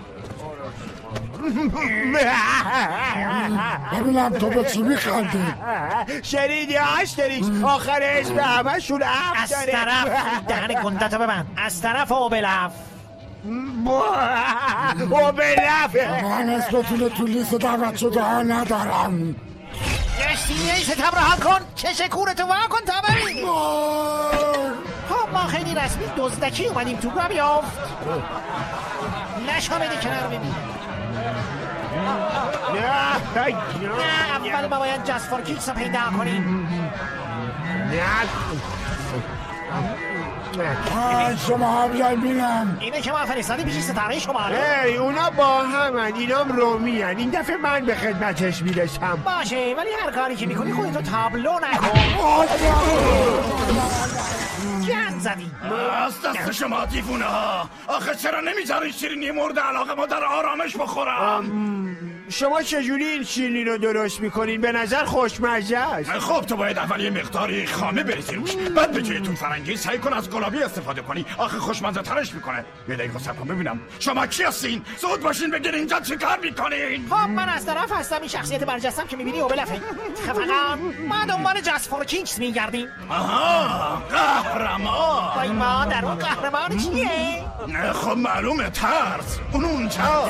O: ببینم تو به چی میخندی؟
F: شنیدی آشتریش آخر اسم همه شون اف
E: از طرف دهن گندتو ببند. از طرف اوبلف.
F: اوبلف
O: من اسمتون تو لیست دعوت شده ها ندارم.
E: گشتی ستم رها کن. چش کورتو وا کن تا ببین. خب ما خیلی رسمی دزدکی اومدیم تو. را بیافت نشا بده کنار ببین.
F: نه
E: نه اول ما باید جسفور کیکس رو پیدا کنیم.
O: نه شما هم بیای بینم.
E: اینه که ما فرستادی پیشی ستاره شماره.
F: ای اونا با همن، اینام رومی هن. این دفعه من به خدمتش میرسم.
E: باشه ولی هر کاری که میکنی خودتو تابلو نکن. گند زدی
C: از دست شما دیوونه ها. آخه چرا نمیذارین شیرینی مورد علاقه ما در آرامش بخورم؟
F: شما چجوری این شیرینی رو درست میکنین؟ به نظر خوشمزه است.
C: خب تو باید اول یه مقداری خامه بریزی روش، بعد به جای توت فرنگی سعی کن از گلابی استفاده کنی. آخه خوشمزه ترش میکنه. یه دقیقه صبر کن ببینم شما کی هستین؟ زود باشین بگین اینجا چه کار میکنین؟
E: خب من از طرف هستم. این شخصیت برجستم که میبینی اوبلفه. خفقان ما دنبال جسفور کیکس میگردیم.
C: آها قهرمان.
E: وای ما در اون قهرمان چیه؟
C: خب معلومه ترس. اون اونجا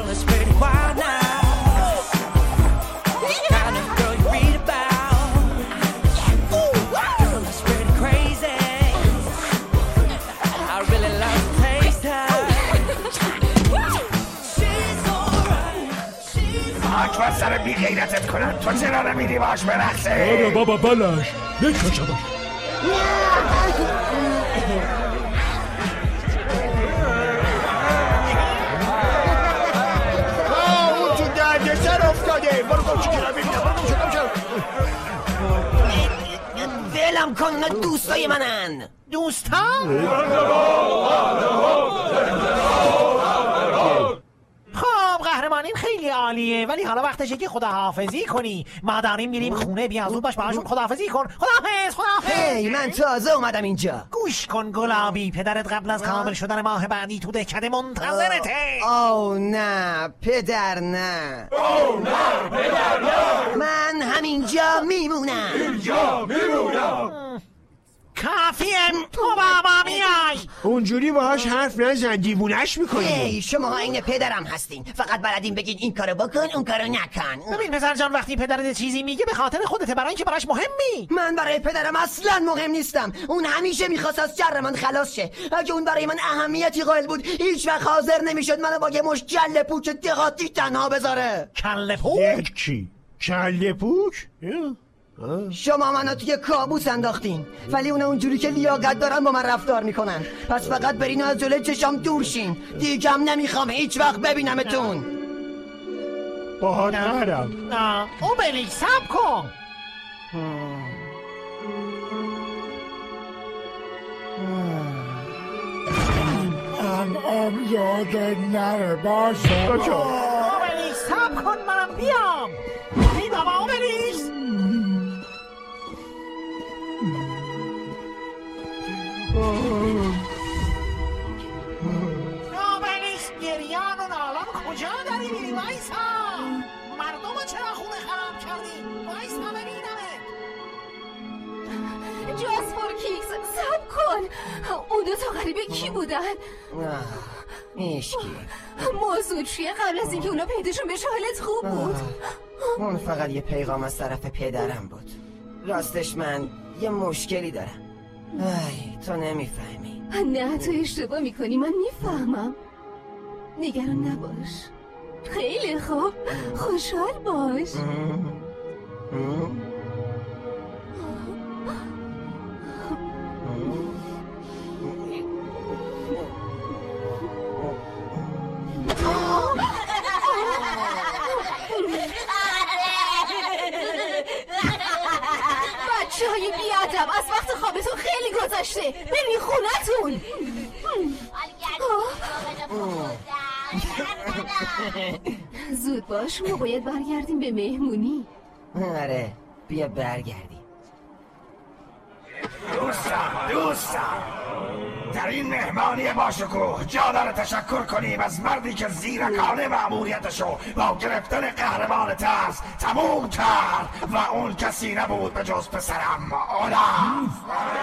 C: آکبر سر بی غیرتت کنن. تو چرا نمیری باش برخصه؟
B: آره بابا بلش بکشمش.
F: اون تو درد سر افتاده. برو گم چی کنم ببینم. برو گم چی کنم.
G: ولم کن، اونا دوستای منن.
E: دوستا؟ خب قهرمانین خیلی عالیه ولی حالا وقتشه که خداحافظی کنی. ما داریم میریم خونه. بیا زود باش باهاشون خداحافظی کن. خداحافظ خداحافظ.
G: هی من تازه اومدم اینجا.
E: گوش کن گلابی، پدرت قبل از کامل شدن ماه بعدی تو دهکده منتظرته.
G: او نه پدر نه.
M: او نه پدر نه.
G: من همینجا میمونم.
M: اینجا میمونم.
E: کافیه تو بابا میای.
F: اونجوری باهاش حرف نزن، دیوونش میکنی.
G: ای شما این پدرم هستین، فقط بلدین بگین این کارو بکن اون کارو نکن.
E: ببین پسر جان وقتی پدرت چیزی میگه به خاطر خودته، برای اینکه براش مهمی.
G: من برای پدرم اصلا مهم نیستم. اون همیشه میخواست از شر من خلاص شه. اگه اون برای من اهمیتی قائل بود هیچ وقت حاضر نمیشد منو با یه مشت کله پوچ دهاتی تنها بذاره.
E: کله پوچ؟
F: کی؟ کله پوچ؟
G: شما منو توی کابوس انداختین ولی اونا اونجوری که لیاقت دارن با من رفتار میکنن. پس فقط برین از جلوی چشام دور شین. دیگم نمیخوام هیچ وقت ببینمتون.
F: باهات نرم.
E: نه او بلی سب کن.
O: انعام یاد نره باشه.
E: او بلی سب کن منم بیام. بی بابا او بلیس.
N: جاسپر کیکس سب کن. اون دو تا غریبه کی بودن؟
G: نیشکی.
N: موضوع چیه؟ قبل از اینکه اونا پیداشون بشه حالت خوب بود؟
G: اون فقط یه پیغام از طرف پدرم بود. راستش من یه مشکلی دارم. ای تو نمیفهمی.
N: نه تو اشتباه میکنی، من میفهمم. نگران نباش. خیلی خوب، خوشحال باش. بچه های بیادم، از وقت خوابتون خیلی گذشته. برین خونتون. زود باش، ما باید برگردیم به مهمونی.
G: آره بیا برگردیم.
C: دوستان دوستان در این مهمانی باشکوه جا داره تشکر کنیم از مردی که زیرکانه مأموریتشو با گرفتن قهرمان ترس تموم کرد و اون کسی نبود به جز پسرم اولاف.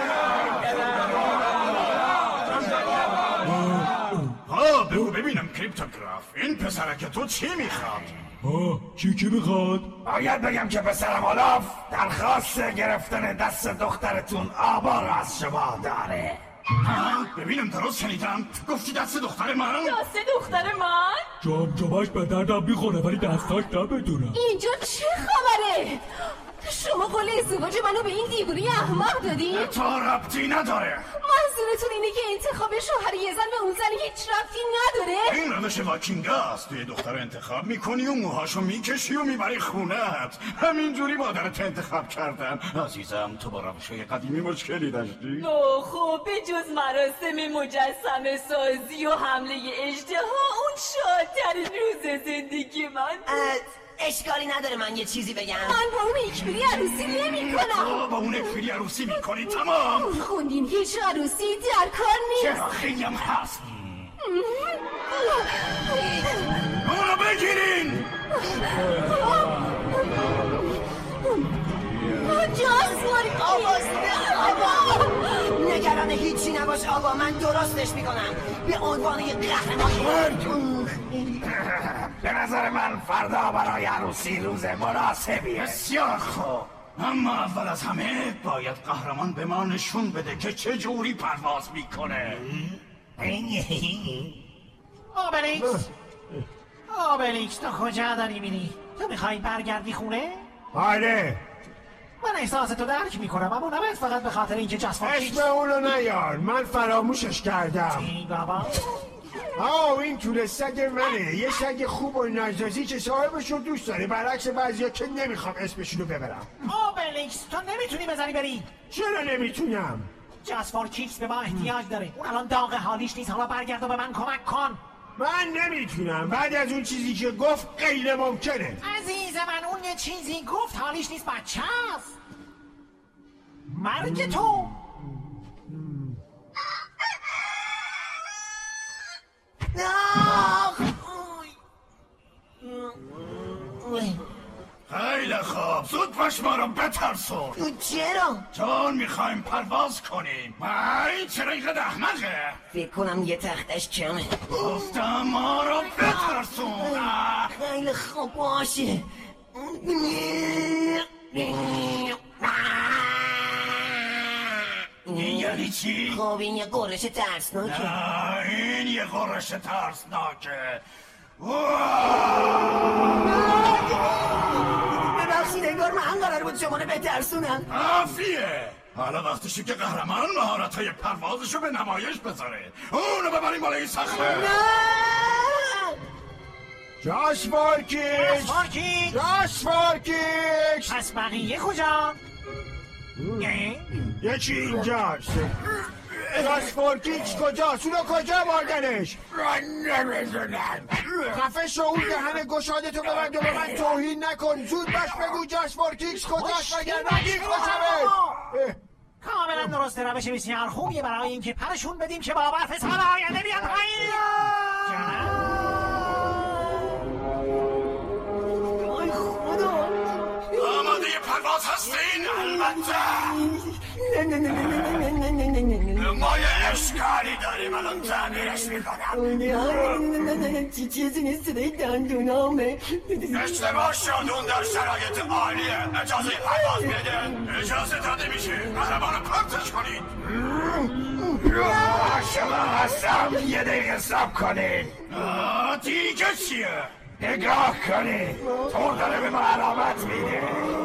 P: ها بگو ببینم کریپتوگراف، این پسرک تو چی میخواد؟
M: آه چی کی میخواد؟
C: باید بگم که پسرم اولاف درخواست گرفتن دست دخترتون آبا رو از شما داره.
P: ببینم درست شنیدم؟ گفتی دست دختر من؟
L: دست دختر من؟
M: جام جامش به دردم میخوره ولی دستاش نمیدونم.
N: اینجا چه خبره؟ شما قول ازدواج منو به این دیوونه احمق دادین؟
C: تو ربطی نداره.
N: منظورتون اینه که انتخاب شوهر یه زن به اون زن هیچ ربطی نداره؟
P: این روش واکینگ است. توی دختر انتخاب میکنی و موهاشو میکشی و میبری خونت. همینجوری مادرت انتخاب کردن. عزیزم تو با روشای قدیمی مشکلی داشتی؟
L: اوه خب به جز مراسم مجسمه سازی و حمله اژدها اون شادترین روز زندگی من بود.
G: اشکالی نداره من یه چیزی بگم.
N: من با اون اکفیری عروسی نمی کنم.
P: با اون اکفیری عروسی میکنی تمام.
N: خوندین هیچ عروسی در کار نیست.
P: چرا خیلی هم هست. اونو بگیرین.
N: جاسپر
G: آواز آبا نگران هیچی نباش آبا، من درستش میکنم به عنوان یه قهرمان.
C: به نظر من فردا برای عروسی روز مناسبیه.
P: بسیار خوب، اما اول از همه باید قهرمان به ما نشون بده که چه جوری پرواز میکنه.
E: آبلیکس آبلیکس تو کجا داری میری؟ تو میخوایی برگردی خونه؟
F: آره
E: من احساس تو درک میکنم، اما نباید فقط به خاطر اینکه جاسپر کیکس.
F: اسم اونو نیار، من فراموشش کردم.
E: ای بابا
F: آه این طول سگ منه، یه سگ خوب و نازازی که صاحبشو دوست داره، برعکس بعضیا که نمیخوام اسمشونو ببرم.
E: آبلیکس تو نمیتونی بزنی بری.
F: چرا نمیتونم؟
E: جاسپر کیکس به ما احتیاج داره، اون الان داغ حالیش نیست. حالا برگرد و به من کمک کن.
F: من نمیتونم، بعد از اون چیزی که گفت غیر ممکنه.
E: عزیز من اون یه چیزی گفت حالیش نیست، بچه هست. مرگ تو
P: خیلی خوب، زود باش ما رو بترسون.
G: چرا؟
P: چون میخوایم پرواز کنیم. این چرا اینقدر احمقه؟
G: فکر کنم یه تختش کمه.
P: گفتم ما رو بترسون.
G: خیلی خوب باشه.
P: این یعنی چی؟
G: خب این یه قرش ترسناکه.
P: نه این یه قرش ترسناکه.
G: ببخشید انگار من قرار بود شما رو بترسونم.
P: عافیه، حالا وقتشه که قهرمان مهارت‌های پروازشو به نمایش بذاره. اونو ببریم بالای صخره.
F: جاسپر کیکس
E: جاسپر کیکس
F: جاسپر کیکس
E: پس بقیه کجا؟
F: یکی اینجاست. جاسپر کیکس کجاست؟ اونو کجا بردنش؟ خفه شو، اون دهن گشادتو ببند و به من توهین نکن. زود باش بگو جاسپر کیکس کجاست وگرنه گیف بشمت.
E: کاملا درسته، روش بسیار خوبیه برای اینکه پرشون بدیم که با برف سال آینده بیان پایین.
P: آماده پرواز هستین؟ البته.
C: ما یه اشکالی داریم الان تعمیرش میکنم.
G: چیزی نیست صدای دندونامه.
C: اشتباه شد اون در شرایط عالیه. اجازه پرواز بده. اجازه داده میشه قهرمانو پرتش کنید. شما هستم یه دقیقه صبر کنید. دیگه چیه؟ نگاه کنید طور داره به ما علامت میده.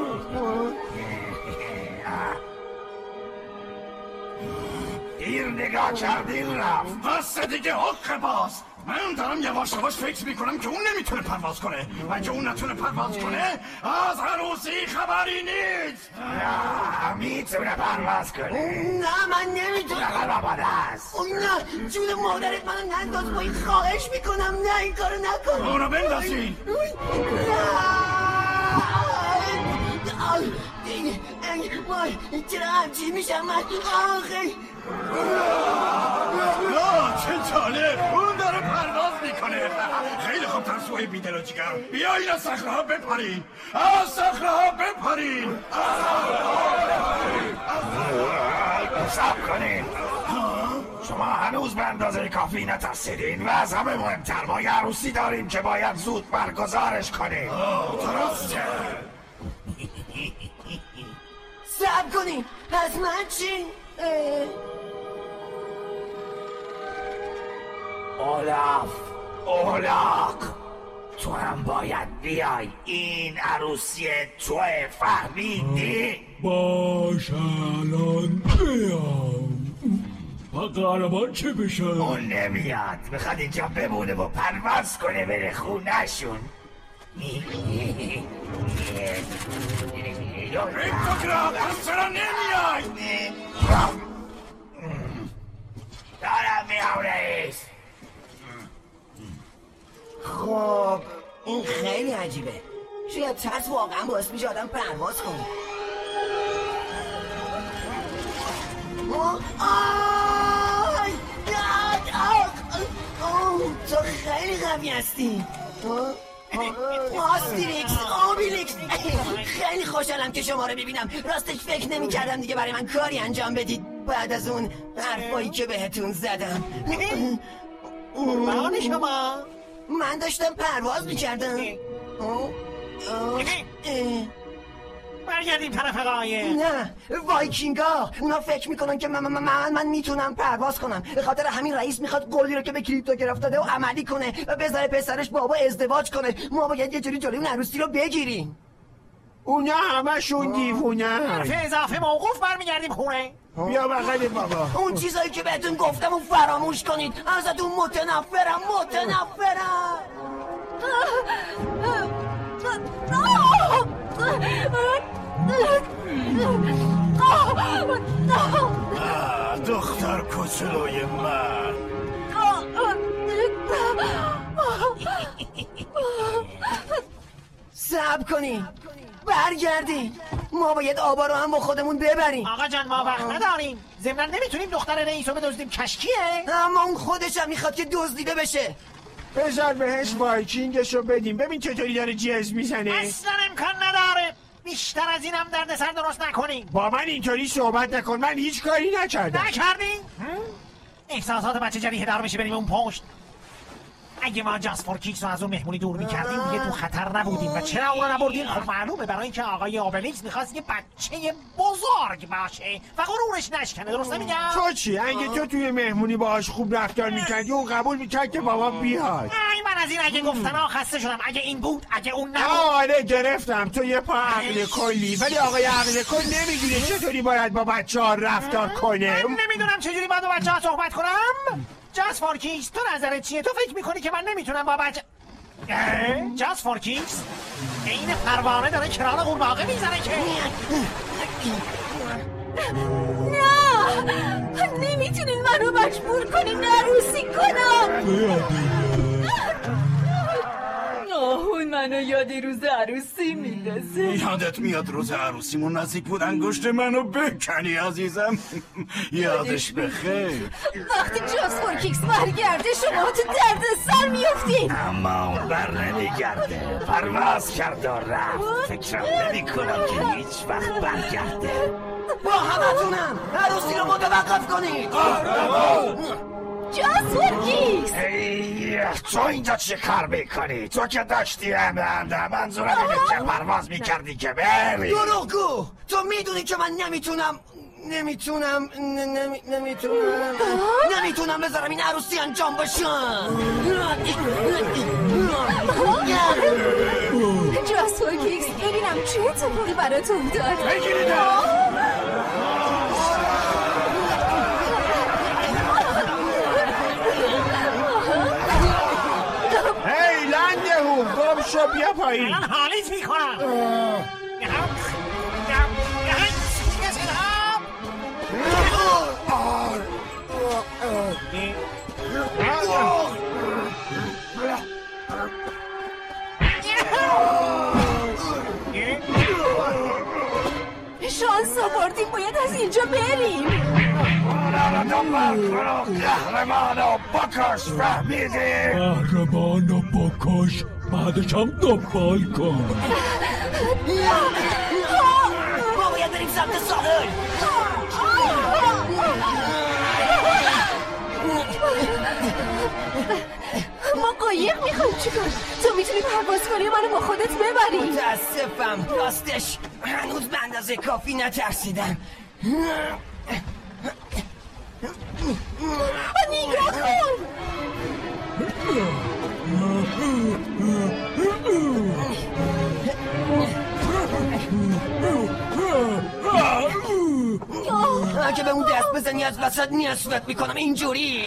C: دیر نگاه کردین رفت. بس دیگه حق باز. من دارم یواش یواش فکر میکنم که اون نمیتونه پرواز کنه. اگه اون نتونه پرواز کنه از عروسی خبری نیست. نه میتونه پرواز کنه.
G: نه من نمیتونم.
C: باباده است.
G: نه جون مادرت منو ننداز پایین خواهش میکنم. نه این کارو نکن.
C: اونو بندازین.
G: وای چرا همچین میشم من آخه.
C: چه جالب اون داره پرواز میکنه. خیلی خوب ترسوهای بیدل و جگر بیایین از صخره ها بپرین. از صخره ها بپرین. صبر کنین. شما هنوز به اندازه کافی نترسیدین و از همه مهمتر ما یه عروسی داریم که باید زود برگزارش کنیم. درسته.
G: صبر کنین پس من چی؟
C: اولاف اولاق تو هم باید بیای. این عروسی توه فهمیدی؟
B: باش الان بیام. با قهرمان چه بشه؟
C: اون نمیاد میخواد اینجا بمونه و پرواز کنه بره خونه‌شون. ریپتوگرام از چرا نمیای؟ دارم میام رئیس.
G: خب این خیلی عجیبه. شاید ترس واقعا باعث میشه آدم پرواز کنه. آی تو خیلی قوی هستی. آستریکس آبیلیکس خیلی خوشحالم که شما رو ببینم. راستش فکر نمی کردم دیگه برای من کاری انجام بدید بعد از اون حرفایی که بهتون زدم.
E: قربان شما.
G: من داشتم پرواز میکردم.
E: برگردیم طرف قایق.
G: نه وایکینگا اونا فکر میکنن که من من, من, من میتونم پرواز کنم. به خاطر همین رئیس میخواد قولی رو که به کریپتوگراف داده و عملی کنه و بذاره پسرش بابا ازدواج کنه. ما باید یه جوری جلوی اون عروسی رو بگیریم.
F: اونا همشون دیوونه.
E: حرف اضافه موقوف برمیگردیم خونه.
F: بیا بغل بابا.
G: اون چیزایی که بهتون گفتم و فراموش کنید. ازتون متنفرم متنفرم.
C: دختر کوچولوی من.
G: صبر کنین برگردین. ما باید آبا رو هم با خودمون ببریم.
E: آقا جان ما وقت نداریم. ضمناً نمیتونیم دختر رئیس رو بدزدیم. کشکیه.
G: اما اون خودش هم میخواد که دزدیده بشه.
F: بذار بهش وایکینگش رو بدیم. ببین چطوری داره جیز میزنه.
E: اصلا امکان نداره. بیشتر از این هم درد سر درست نکنیم.
F: با من اینطوری صحبت نکن. من هیچ کاری نکردم.
E: نکردی؟ احساسات بچه جریحه دار میشه بریم اون پشت. اگه ما جاسپر کیکس رو از اون مهمونی دور میکردیم دیگه تو خطر نبودیم. و چرا اون رو نبردیم؟ خب معلومه برای اینکه آقای آبلیکس میخواست یه بچه بزرگ باشه و غرورش نشکنه. درست نمیگم؟
F: تو چی؟ اگه تو توی مهمونی باهاش خوب رفتار میکردی اون قبول میکرد که بابا بیاد.
E: ای من از این اگه گفتن ها خسته شدم. اگه این بود اگه اون نبود.
F: آره گرفتم. تو یه پا عقل کلی. ولی آقای عقل کل نمیدونه چطوری باید با بچه ها رفتار کنه.
E: من نمیدونم چجوری باید با بچه ها صحبت کنم. جاسپر کیکس تو نظرت چیه؟ تو فکر میکنی که من نمیتونم با بچه جاسپر کیکس این پروانه داره کران قورباغه میزنه که
N: نه نمیتونین منو مجبور کنین عروسی کنم.
L: آهون منو یاد روز عروسی میندازه.
P: یادت میاد روز عروسیمون نزدیک بود انگشت منو بکنی عزیزم. یادش بخیر.
N: وقتی جاسپر کیکس برگرده شما تو درد سر میفتین.
C: اما اون بر نمیگرده. پرواز کرد و رفت. فکرم نمی کنم که هیچ وقت برگرده.
G: با همتونم عروسی رو متوقف کنید.
N: جاسورکیکس
C: تو اینجا چه کار میکنی؟ تو که داشتی امرنده منظورم اینه که پرواز میکردی که بری.
G: دروغگو، تو میدونی که من نمیتونم نمیتونم نمی... نمیتونم نمیتونم بذارم این عروسی انجام باشم.
N: جاسورکیکس ببینم چه اتفاقی برات افتاد.
F: هی لنده هو گم شو بیا پایین.
E: الان حالیت میکنم.
N: شانس آوردیم، باید از اینجا بریم.
C: قهرمانو بکش، فهمیدی؟
B: قهرمانو بکش بعدش هم دنبال کن.
G: ما باید بریم سمت ساحل.
N: ما قایق میخوایم چیکار؟ تو میتونی پرواز کنی منو با خودت ببری.
G: متاسفم، راستش هنوز به اندازه کافی نترسیدم.
N: نگاه کن.
G: اگه به اون دست بزنی از وسط نصفت میکنم اینجوری.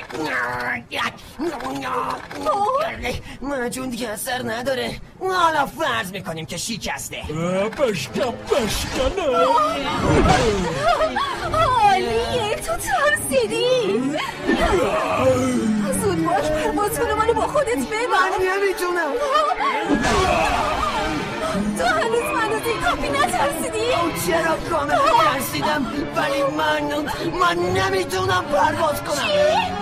G: مجون دیگه اثر نداره. حالا فرض میکنیم که شکسته.
B: بشکن بشکنه.
N: عالیه، تو ترسیدی. زود باش پرواز کنه منو با خودت ببر.
G: من نمیتونم.
N: تو هنوز منو دی کافی نترسیدی؟
G: چرا کاملا ترسیدم، ولی من من نمیتونم پرواز کنم.
N: چی؟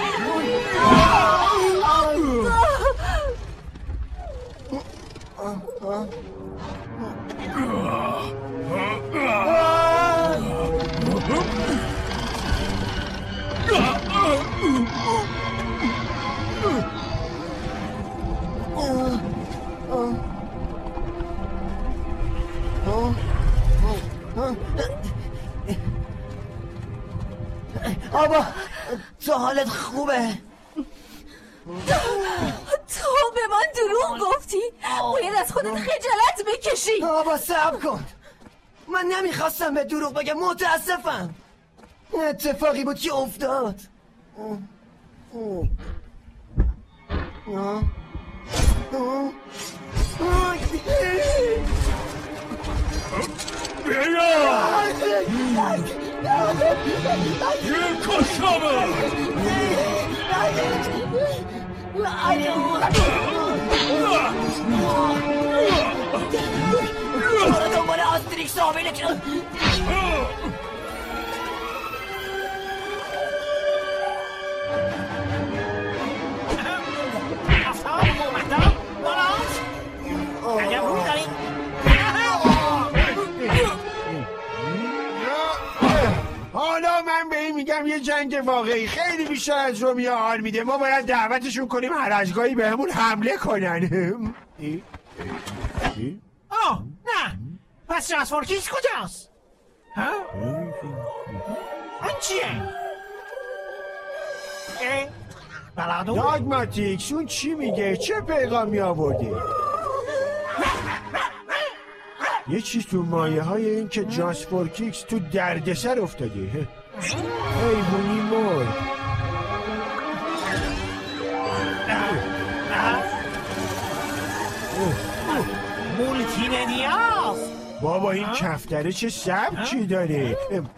G: آبا تو حالت خوبه؟
N: تو به من دروغ گفتی؟ باید از خودت خجالت بکشی.
G: آبا صبر کن، من نمیخواستم به دروغ بگم، متاسفم. اتفاقی بود که افتاد.
B: یه کشامه
G: برو دنبال آستریکس آمینه که
E: افتاد مومندم بالاست عجب روی داریم.
F: حالا من به این میگم یه جنگ واقعی خیلی بیشتر از رومیا حال میده. ما باید دعوتشون کنیم هر از گاهی به همون حمله کنن.
E: آه نه، پس جاسورکیکس کجاست؟ ها؟ آن چیه؟ بلادو؟
F: داگماتیکس اون چی میگه؟ چه پیغامی آورده؟ یه چیز تو مایه های این که جاسورکیکس تو دردسر افتاده. حیوانی مرد.
E: مولتی مدیاست.
F: بابا این کفتره چه سبکی داره.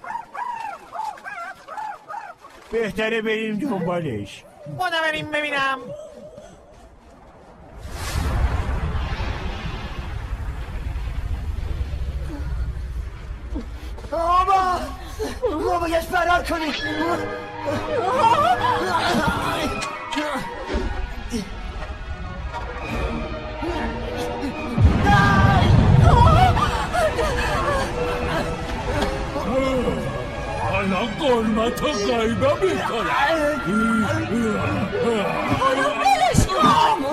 F: بهتره بریم دنبالش.
E: بودا بریم ببینم.
G: بابا ما باید فرار کنیم.
L: ولش کن.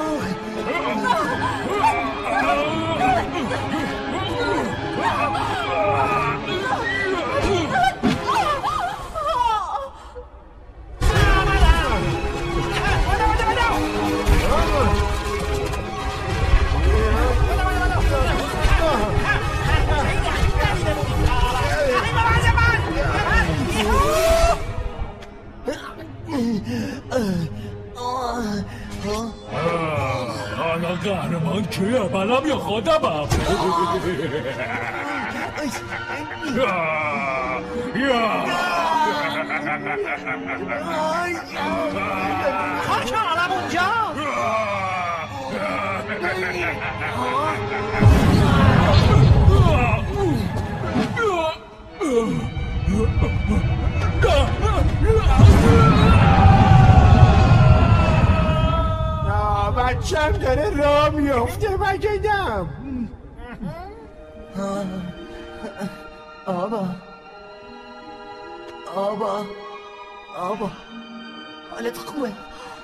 D: حالا قهرمان کیه؟ منم یا خودمم؟
E: خاک عالم اونجا.
F: بچم داره راه میافته مگدم.
G: آبا آبا آبا حالت خوبه؟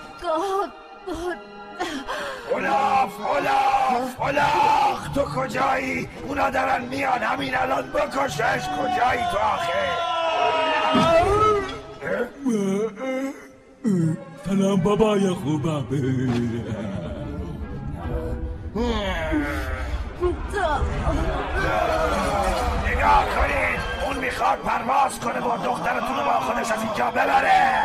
C: اولاف اولاف اولاف تو کجایی؟ اونا دارن میان همین الان بکشش. کجایی تو آخه؟
D: سلام بابای خوبم.
C: نگاه کنید اون میخواد پرواز کنه با دخترتون رو با خودش از اینجا ببره.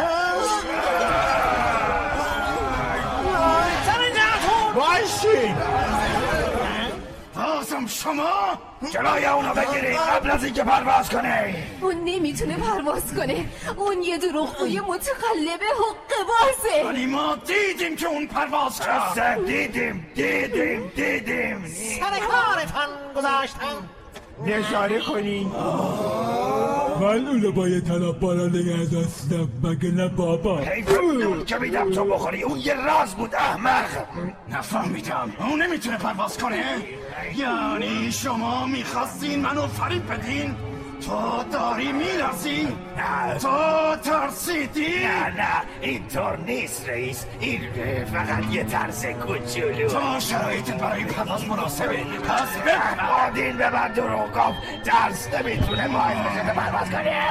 F: باشید
C: بازم شما جلوی اونو بگیرید قبل از اینکه پرواز کنه.
N: اون نمیتونه پرواز کنه. اون یه دروغگوی متقلبه حقه بازه.
C: ولی ما دیدیم که اون پرواز کرد. دیدیم دیدیم دیدیم
E: سر کارتان گذاشتم.
F: نظاره کنین.
D: من اونو باید طلب بالا نگه داشتم مگه نه بابا؟
C: حیف اون که میدم تو بخوری. اون یه راز بود احمق. نفهمیدم اون نمیتونه پرواز کنه؟ یعنی شما میخواستین منو فریب بدین؟ تو داری میرسی؟ نه تو ترسیدی؟ نه نه اینطور نیست رئیس. این فقط یه ترس کوچولو. تو شرایطت برای پرواز مناسبه پس بخم. این به من دروغ گفت. ترس نمیتونه باعث بشه که پرواز کنه.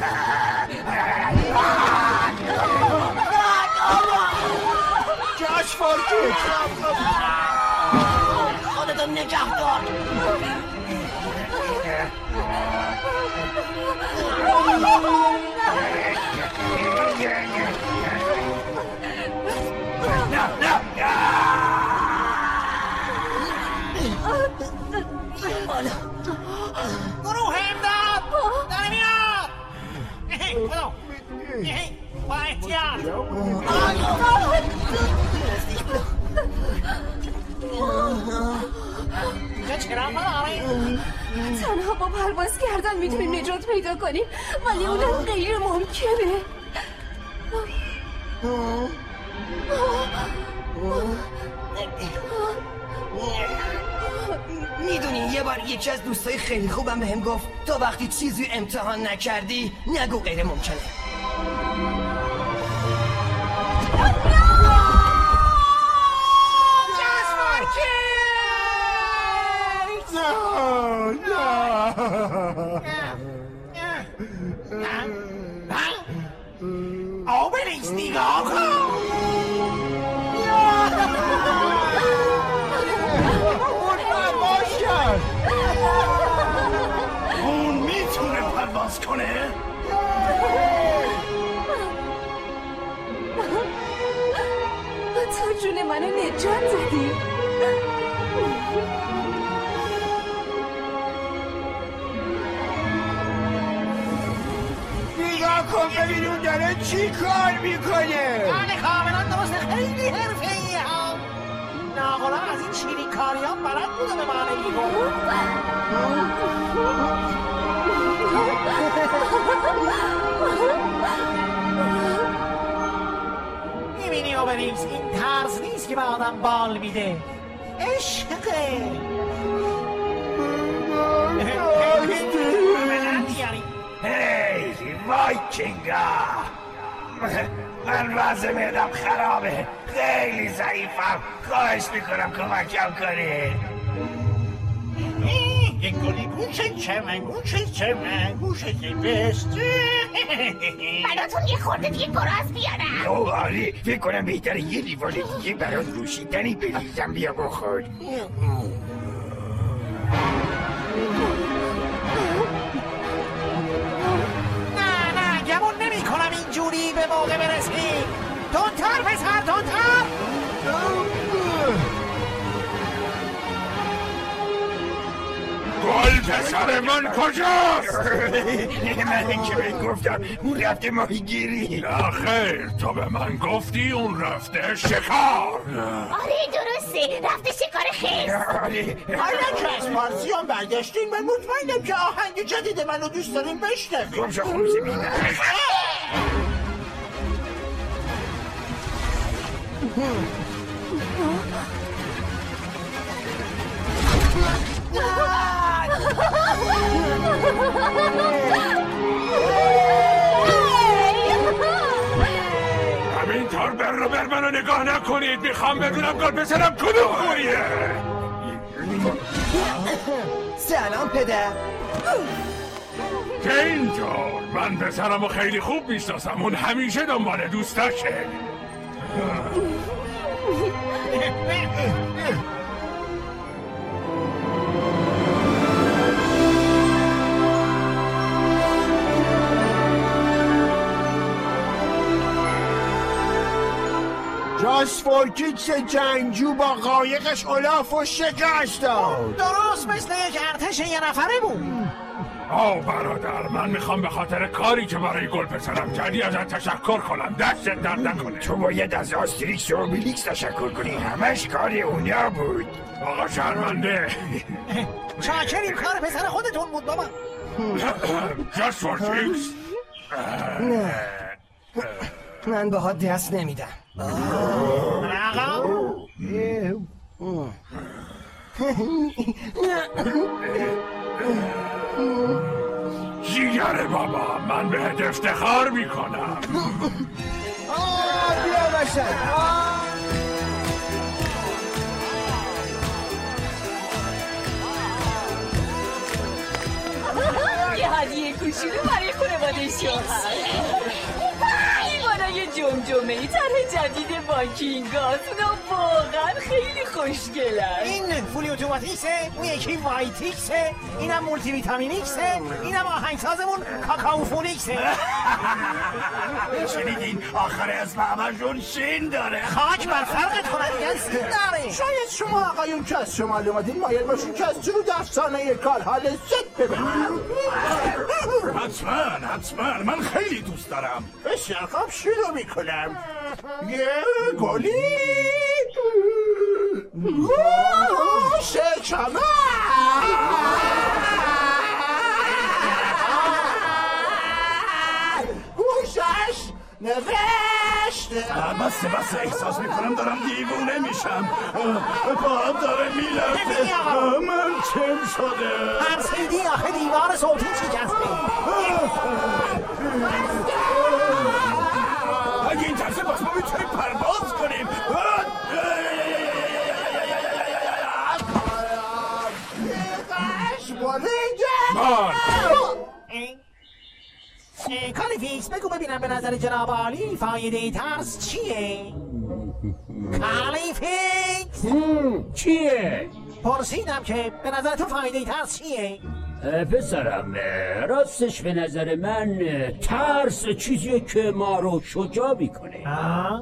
F: جاش فارکید
G: خودتو نگه دار.
E: گروه امداد داره میاد. برو با احتیاط.
N: تنها با پرواز کردن میتونیم نجات پیدا کنیم ولی اونم غیر ممکنه.
G: میدونی یه بار یکی از دوستای خیلی خوبم بهم گفت تو وقتی چیزی امتحان نکردی نگو غیر ممکنه.
E: آبلیس نگاه کن.
F: اون پرواز کرد.
C: اون میتونه پرواز کنه؟
N: تو جون منو نجات دادی.
F: نگاه کن ببین اون داره چی کار میکنه.
E: بله کاملا درسته. خیلی حرفه‌ای ها. ناقلم از این شیرین کاریان بلد بوده به من میگو. میبینی اوبلیکس این ترس نیست که به آدم بال میده. عشقه.
C: هی وایکینگا من وضع معدم خرابه، خیلی ضعیفم. خواهش میکنم کمکم کنید.
A: گلی گوشه چمن گوشه چمن گوشه بست.
J: براتون یه خورده دیگه گراز بیارم.
C: اوه آره، فکر کنم بهتره یه لیوان دیگه برات نوشیدنی بریزم بیا بخور.
E: نه نه گمون نمی کنم اینجوری به موقع برسی. دونتر پسر دونتر.
M: گل پسر من کجاست؟
C: من که به گفتم اون رفته ماهیگیری.
M: آخر تو به من گفتی اون رفته شکار.
J: آره درسته، رفته شکار خیز.
C: آره
A: حالا که از مارزیان برگشتین من مطمئنم که آهنگ جدید منو دوست دارین بشنوید.
C: گمشو خون زمین.
M: همینطور بر رو بر منو نگاه نکنید. میخوام بدونم گل پسرم کدوم خوریه.
G: سلام پدر.
M: که اینطور من پسرمو خیلی خوب میشناسم. اون همیشه دنبال دوستاشه.
F: جاسفورکیکس جنگجو با قایقش الاف و شکست داد.
E: درست مثل یک ارتش یه نفره بود.
M: آه برادر، من میخوام به خاطر کاری که برای گل پسرم کردی ازت تشکر کنم. دستت درد نکنه.
C: تو باید از آستریکس و اوبلیکس تشکر کنی. همش کار اونا بود.
M: آقا شرمنده.
E: چاکریم، کار پسر خودتون بود بابا.
M: جاسفورکیکس
G: نه من باها دست نمیدم.
M: جیگر بابا، من بهت افتخار میکنم.
F: آه بیا بشن.
L: یه هدیه کوچولو برای خانواده شوهر. ایوانای جمجمه ای طرح جدید بانکینگاست. اونا واقعا خیلی خوشگلن.
E: این فولی اتوماتیکسه، اون یکی وایتیکسه، اینم مولتی ویتامینیکسه، اینم آهنگسازمون کاکائو فونیکسه.
C: شنیدین آخر اسم همشون شین داره.
E: خاک بر فرقت کنن دیگه سین داره.
A: شاید شما آقایون که از شمال اومدین مایل باشین که از جنوب افسانه کارها لذت ببرم.
P: حتما حتما من خیلی دوست دارم.
A: بسیار خوب شروع میکنم. یه گلی گوش چمن گوشش نوشته.
P: بسه بسه احساس میکنم دارم دیوونه میشم. پاهم داره میلرزه. من چم شده.
E: ترسیدی آخه دیوار صوتی شکسته.
P: اگه این ترسه باز ما میتونیم پرواز کنیم.
M: مان
E: کالیفیکس بگو ببینم به نظر جناب عالی فایده ترس چیه؟ کالیفیکس
D: چیه؟
E: پرسیدم که به نظر تو فایده ترس چیه؟
D: پسرم راستش به نظر من ترس چیزیه که ما رو شجاع میکنه.
E: آه؟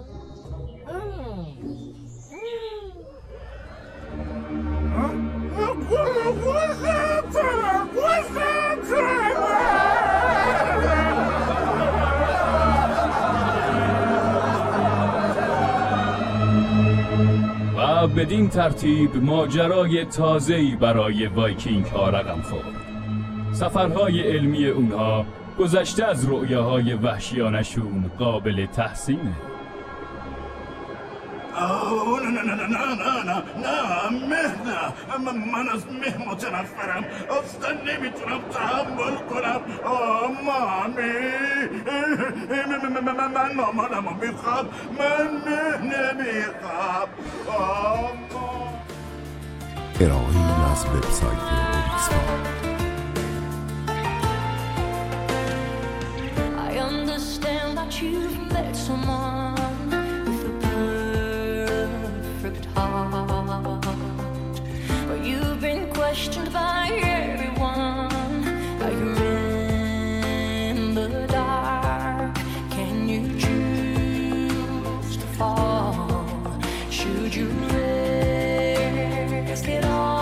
B: و بدین ترتیب ماجرای تازه‌ای برای وایکینگ ها رقم خورد. سفرهای علمی اونها گذشته از رؤیاهای وحشیانشون قابل تحسینه.
P: آه نه نه نه نه نه نه نه مه نه من از مه متنفرم اصلا نمیتونم تحمل کنم. آه مامی من مامانمو میخوام، من مه نمیخوام. آه
Q: ارائه‌ای از وبسایت اوریسپا.
R: I understand that you've met someone with a perfect heart, but you've been questioned by everyone. Now you're in the dark. Can you choose to fall? Should you risk it all?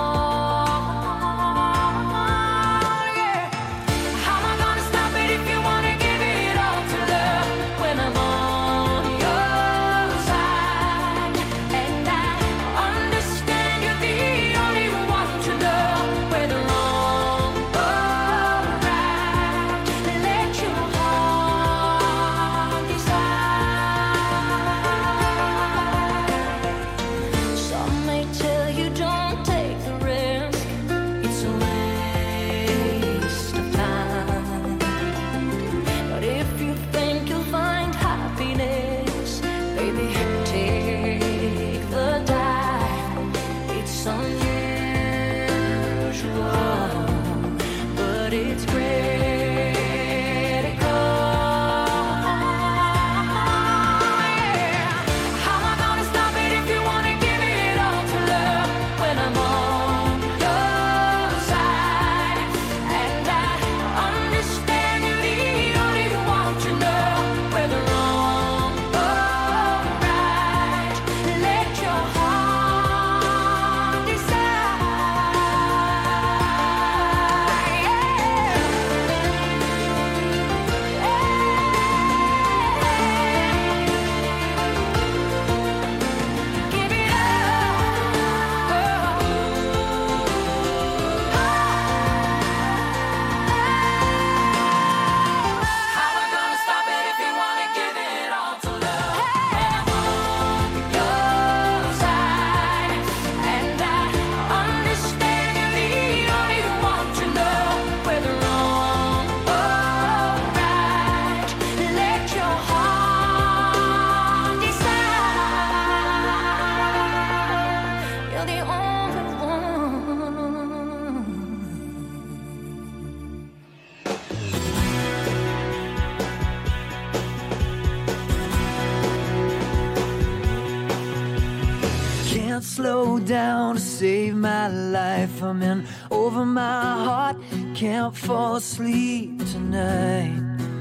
K: Slow down to save my life. I'm in over my heart, can't fall asleep tonight.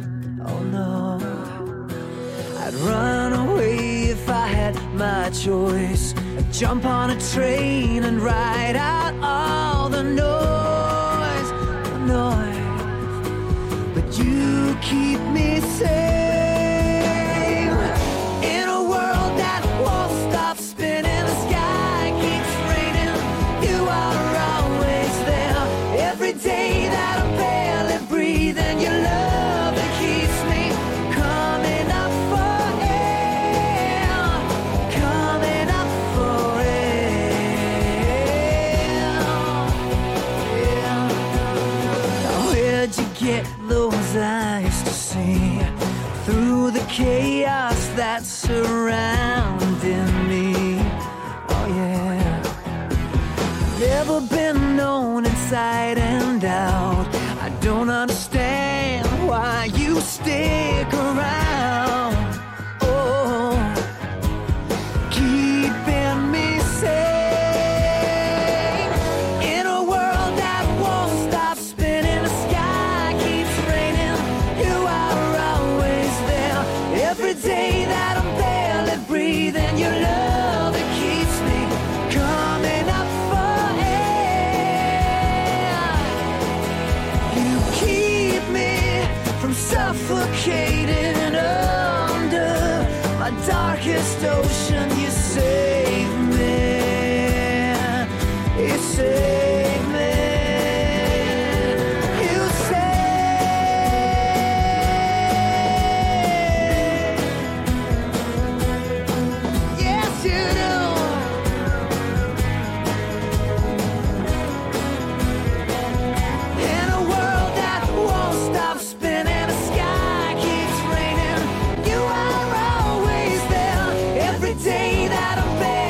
K: Oh no, I'd run away if I had my choice. I'd jump on a train and ride out all the noise, the noise. But you keep me safe. Get those eyes to see through the chaos that's surrounding me. Oh yeah, never been known inside and out. I don't understand why you stick around. Oh, keeping me safe. Suffocating under my darkest ocean, you save me, you save me, you save, yes you got a bed.